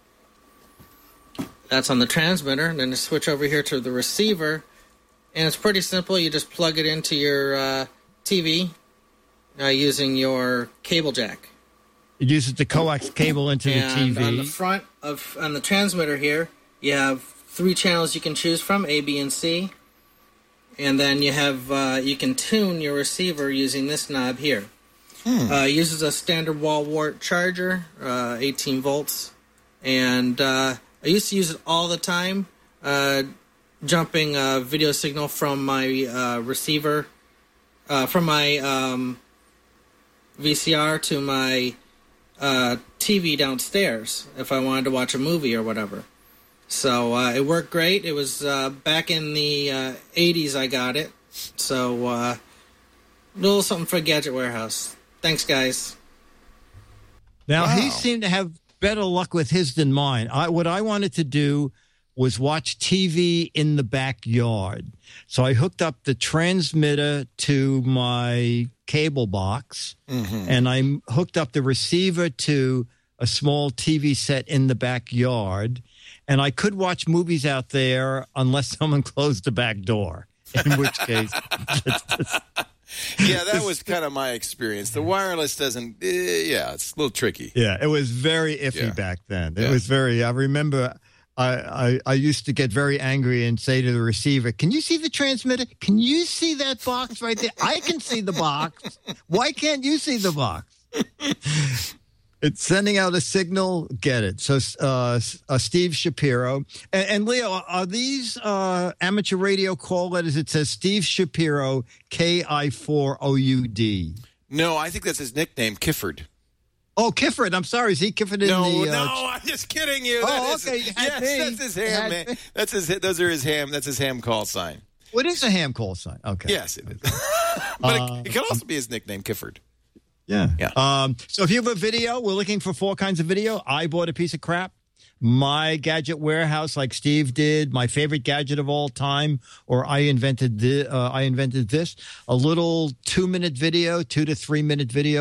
S10: That's on the transmitter, and then you switch over here to the receiver, and it's pretty simple. You just plug it into your uh, T V uh, using your cable jack.
S5: It uses the coax cable into
S10: and
S5: the T V.
S10: on the front of on the transmitter here, you have three channels you can choose from, A, B, and C. And then you have uh, you can tune your receiver using this knob here. Hmm. Uh, uses a standard wall wart charger, uh, eighteen volts. And uh, I used to use it all the time, uh, jumping a video signal from my uh, receiver, uh, from my um, V C R to my uh, T V downstairs if I wanted to watch a movie or whatever. So uh, it worked great. It was uh, back in the uh, eighties I got it. So uh, a little something for Gadget Warehouse. Thanks, guys.
S5: Now,
S7: Wow.
S5: he seemed to have better luck with his than mine. I, what I wanted to do was watch T V in the backyard. So I hooked up the transmitter to my cable box, mm-hmm. and I hooked up the receiver to a small T V set in the backyard. And I could watch movies out there unless someone closed the back door, in which case.
S7: Yeah, that was kind of my experience. The wireless doesn't, uh, yeah, it's a little tricky.
S5: Yeah, it was very iffy
S7: Yeah.
S5: back then. It
S7: Yeah.
S5: was very, I remember I, I, I used to get very angry and say to the receiver, can you see the transmitter? Can you see that box right there? I can see the box. Why can't you see the box? It's sending out a signal. Get it. So, uh, uh, Steve Shapiro. And, and Leo, are these uh, amateur radio call letters? It says Steve Shapiro, K I four O U D.
S7: No, I think that's his nickname, Kifford.
S5: Oh, Kifford. I'm sorry. Is he Kifford in
S7: No,
S5: the... Uh,
S7: no, I'm just kidding you.
S5: Oh,
S7: That is-
S5: okay, you had
S7: yes,
S5: me.
S7: that's his
S5: You
S7: ham,
S5: had
S7: man.
S5: me.
S7: That's his, those are his ham, that's his ham call sign.
S5: What is a ham call sign? Okay.
S7: Yes, it is. but
S5: Uh,
S7: it, it can also be his nickname, Kifford.
S5: Yeah.
S7: Yeah.
S5: Um, so if you have a video, we're looking for four kinds of video. I bought a piece of crap. My Gadget Warehouse, like Steve did, my favorite gadget of all time, or I invented the, uh, I invented this, a little two minute video, two to three minute video.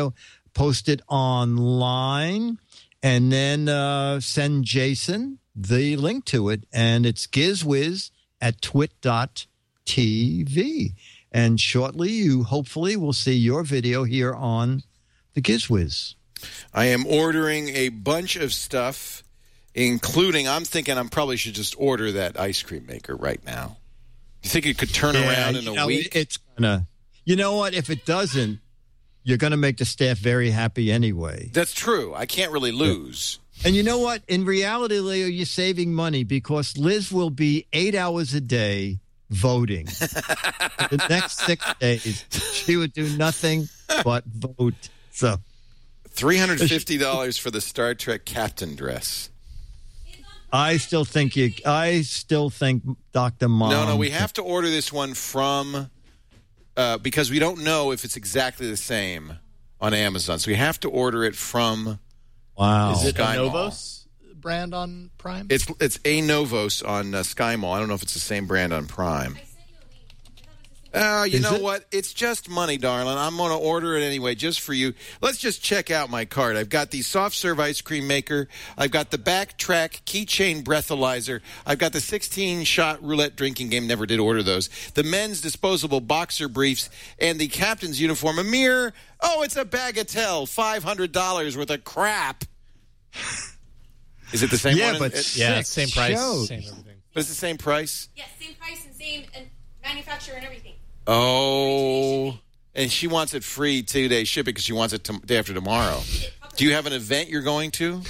S5: post it online, and then uh, send Jason the link to it. And it's gizwiz at twit dot t v. And shortly, you hopefully will see your video here on the Gizwiz.
S7: I am ordering a bunch of stuff, including, I'm thinking I probably should just order that ice cream maker right now. You think it could turn
S5: Yeah,
S7: around in
S5: you
S7: a
S5: know,
S7: week?
S5: It's gonna. You know what? If it doesn't, you're going to make the staff very happy anyway.
S7: That's true. I can't really lose.
S5: And you know what? In reality, Leo, you're saving money because Liz will be eight hours a day voting. The next six days, she would do nothing but vote. So,
S7: three hundred fifty dollars for the Star Trek captain dress.
S5: I still think you. I still think Doctor Mom.
S7: No, no, we have to order this one from uh, because we don't know if it's exactly the same on Amazon. So we have to order it from.
S5: Wow,
S6: is it
S7: Sky
S6: a
S7: Mall.
S6: Novos brand on Prime?
S7: It's it's a Novos on uh, Sky Mall. I don't know if it's the same brand on Prime. Uh, you
S5: Is
S7: know
S5: it?
S7: what? It's just money, darling. I'm going to order it anyway, just for you. Let's just check out my cart. I've got the soft serve ice cream maker. I've got the Backtrack keychain breathalyzer. I've got the sixteen shot roulette drinking game. Never did order those. The men's disposable boxer briefs and the captain's uniform. A mere, oh, it's a bagatelle, five hundred dollars worth of crap. Is it the same
S5: Yeah,
S7: one?
S5: but
S7: It-
S6: yeah,
S5: six
S6: same price,
S5: shows.
S6: same everything.
S7: but it's the same price?
S11: Yes, same price and same and manufacturer and everything.
S7: Oh, and she wants it free two-day shipping because she wants it to, day after tomorrow. Do you have an event you're going to?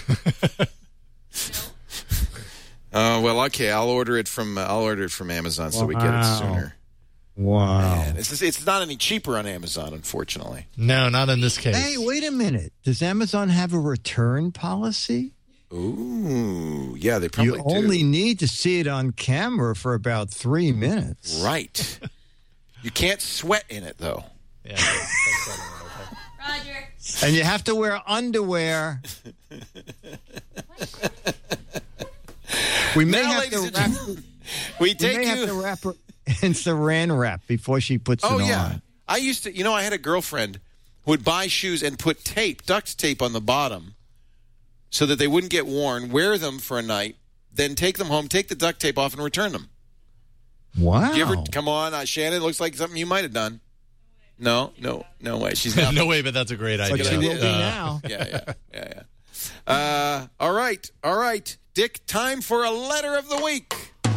S7: Oh, uh, well, okay. I'll order it from uh, I'll order it from Amazon so we get it
S5: Wow.
S7: sooner.
S5: Wow.
S7: Man, it's just, it's not any cheaper on Amazon, unfortunately.
S6: No, not in this case.
S5: Hey, wait a minute. Does Amazon have a return policy?
S7: Ooh, yeah, they probably
S5: You
S7: do.
S5: only need to see it on camera for about three minutes.
S7: Right. You can't sweat in it, though.
S6: Yeah, that's, that's
S11: Roger.
S5: And you have to wear underwear. We may
S7: Now,
S5: have
S7: ladies
S5: to
S7: and
S5: wrap,
S7: gentlemen, we
S5: we
S7: take
S5: may
S7: you.
S5: have to wrap her in saran wrap before she puts
S7: Oh,
S5: it
S7: yeah.
S5: on.
S7: I used to, you know, I had a girlfriend who would buy shoes and put tape, duct tape on the bottom so that they wouldn't get worn, wear them for a night, then take them home, take the duct tape off, and return them.
S5: Wow.
S7: Did you ever, come on, uh, Shannon, it looks like something you might have done. No, no, no way. She's not.
S6: no way, but that's a great
S5: But
S6: idea.
S5: she will be
S6: Uh,
S5: now.
S7: Yeah, yeah, yeah, yeah. Uh, all right, all right. Dick, time for a letter of the week.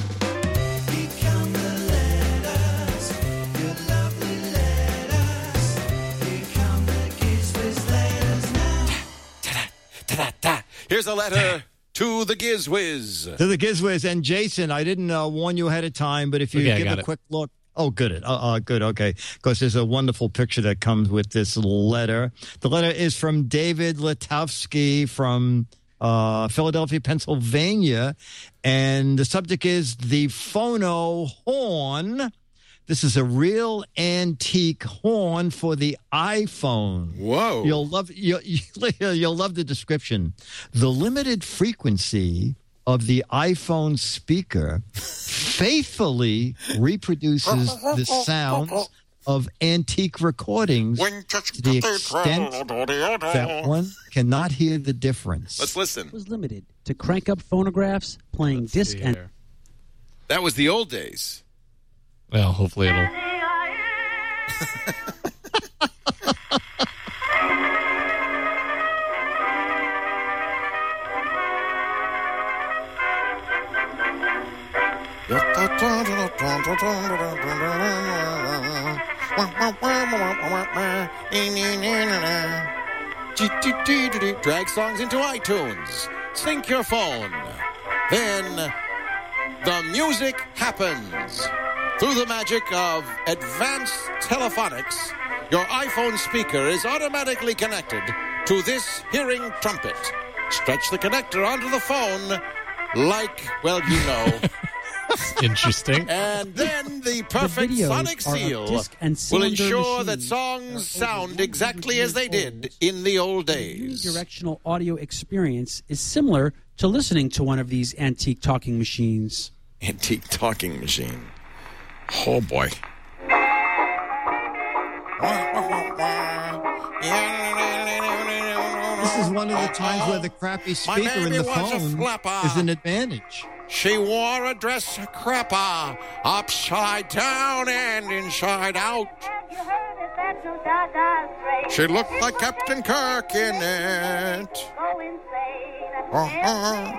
S7: Ta-da. Here's a letter to the Gizwiz.
S5: To the Gizwiz. And Jason, I didn't uh, warn you ahead of time, but if you
S6: Okay, I
S5: give
S6: got
S5: a
S6: it.
S5: quick look. Oh, good. Uh, uh, good. Okay. Because there's a wonderful picture that comes with this letter. The letter is from David Letowski from uh, Philadelphia, Pennsylvania. And the subject is the Phono horn. This is a real antique horn for the iPhone.
S7: Whoa.
S5: You'll love you'll, you'll love the description. The limited frequency of the iPhone speaker faithfully reproduces the sounds of antique recordings to the extent that one cannot hear the difference.
S7: Let's listen.
S12: Was limited to crank up phonographs, playing
S6: Let's
S12: disc
S6: see
S12: and
S6: here.
S7: That was the old days.
S6: Well, hopefully it'll.
S7: Drag songs into iTunes. Sync your phone. Then the music happens. Through the magic of advanced telephonics, your iPhone speaker is automatically connected to this hearing trumpet. Stretch the connector onto the phone like, well, you know.
S6: Interesting.
S7: And then the perfect
S12: videos
S7: sonic
S12: are of
S7: seal
S12: disc and
S7: will
S12: cylinder
S7: ensure that
S12: machines
S7: songs
S12: that are over
S7: sound exactly as they
S12: years
S7: did
S12: old.
S7: in the old
S12: The
S7: days.
S12: unidirectional audio experience is similar to listening to one of these antique talking machines.
S7: Antique talking machine. Oh, boy.
S5: one of the times where the crappy
S7: My
S5: speaker in
S7: baby
S5: the
S7: was a
S5: phone
S7: flapper.
S5: is an advantage.
S7: She wore a dress crapper, upside down and inside out. She looked like Captain Kirk in it. Uh-huh.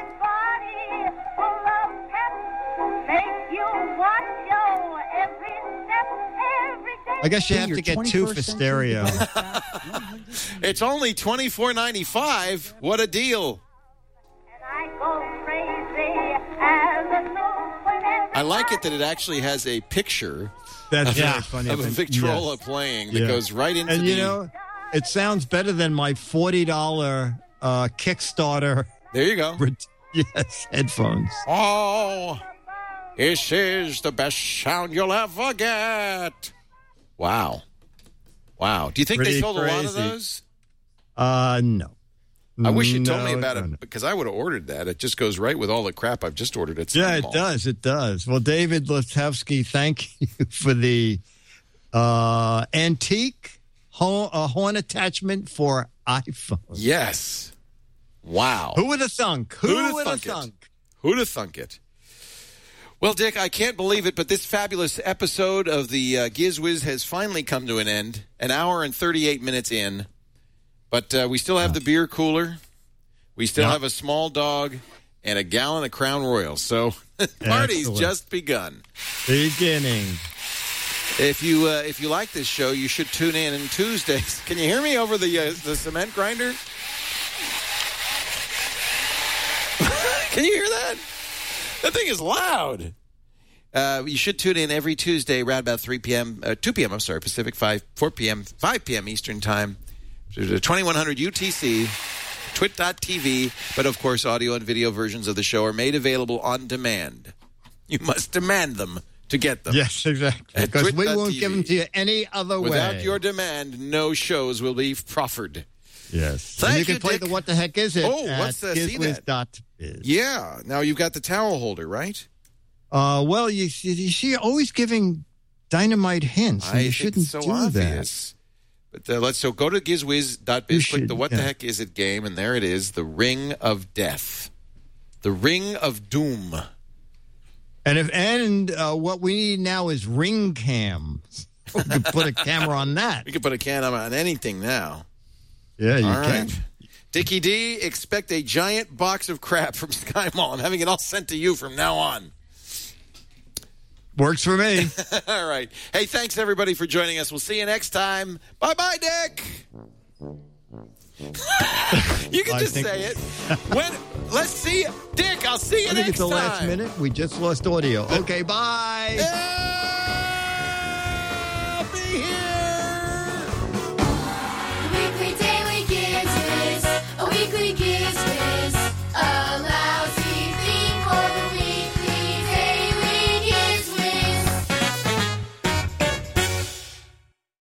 S5: I guess you
S12: Be
S5: have
S12: your
S5: to get two for
S12: twenty-first century
S5: stereo.
S12: device.
S7: It's only twenty-four ninety-five. What a deal. I like it that it actually has a picture
S5: That's
S7: of,
S5: very funny.
S7: of a Victrola
S5: Yes.
S7: playing that
S5: Yeah.
S7: goes right into
S5: And
S7: the...
S5: you know, it sounds better than my forty dollars uh, Kickstarter.
S7: There you go.
S5: Yes, headphones.
S7: Oh, this is the best sound you'll ever get. Wow. Wow. Do you think
S5: Pretty
S7: they sold a lot of
S5: crazy.
S7: those?
S5: Uh, no.
S7: I wish you told
S5: No,
S7: me about
S5: no,
S7: it
S5: no.
S7: because I would have ordered that. It just goes right with all the crap I've just ordered at
S5: Yeah, it
S7: Mall.
S5: does. It does. Well, David Listowski, thank you for the uh, antique horn, uh, horn attachment for iPhone.
S7: Yes. Wow.
S5: Who would have thunk? Who
S7: Who'd have
S5: would have
S7: thunk it?
S5: thunk?
S7: Who'd have thunk it? Well, Dick, I can't believe it, but this fabulous episode of the uh, GizWiz has finally come to an end. An hour and thirty-eight minutes in. But uh, we still have the beer cooler. We still
S5: Yeah.
S7: have a small dog and a gallon of Crown Royal. So the party's
S5: Excellent.
S7: just begun.
S5: Beginning.
S7: If you uh, if you like this show, you should tune in on Tuesdays. Can you hear me over the uh, the cement grinder? Can you hear that? That thing is loud. Uh, you should tune in every Tuesday around about three p.m., uh, two p.m., I'm sorry, Pacific, five, four p.m., five p.m. Eastern Time, to twenty-one hundred U T C, twit dot t v. But, of course, audio and video versions of the show are made available on demand. You must demand them to get them.
S5: Yes, exactly.
S7: At
S5: Because we
S7: twit dot
S5: won't
S7: t v.
S5: give them to you any other
S7: Without
S5: way.
S7: your demand, no shows will be proffered.
S5: Yes.
S7: Thank
S5: and you can
S7: you,
S5: play
S7: Dick.
S5: the What the Heck Is It
S7: Oh,
S5: at
S7: what's the- see that?
S5: gizwiz dot biz.
S7: Yeah. Now you've got the towel holder, right?
S5: Uh, well, you, you see, you're always giving dynamite hints, and
S7: I
S5: you
S7: think
S5: shouldn't
S7: it's so
S5: do
S7: obvious. But uh, let's so go to gizwiz dot biz,
S5: You
S7: click
S5: should,
S7: the What
S5: yeah.
S7: the Heck Is It game, and there it is, the Ring of Death. The Ring of Doom.
S5: that. And if and uh, what we need now is ring cam. We can put a camera on that.
S7: We can put a can on anything now.
S5: Yeah, you
S7: All
S5: can.
S7: right. Dickie D, expect a giant box of crap from Sky Mall. I'm having it all sent to you from now on.
S5: Works for me.
S7: All right. Hey, thanks, everybody, for joining us. We'll see you next time. Bye-bye, Dick. You can
S5: I
S7: just
S5: think-
S7: say it. When Let's see you. Dick, I'll see you
S5: I think
S7: next
S5: it's the
S7: time.
S5: last minute. We just lost audio. Okay, bye.
S7: Yeah!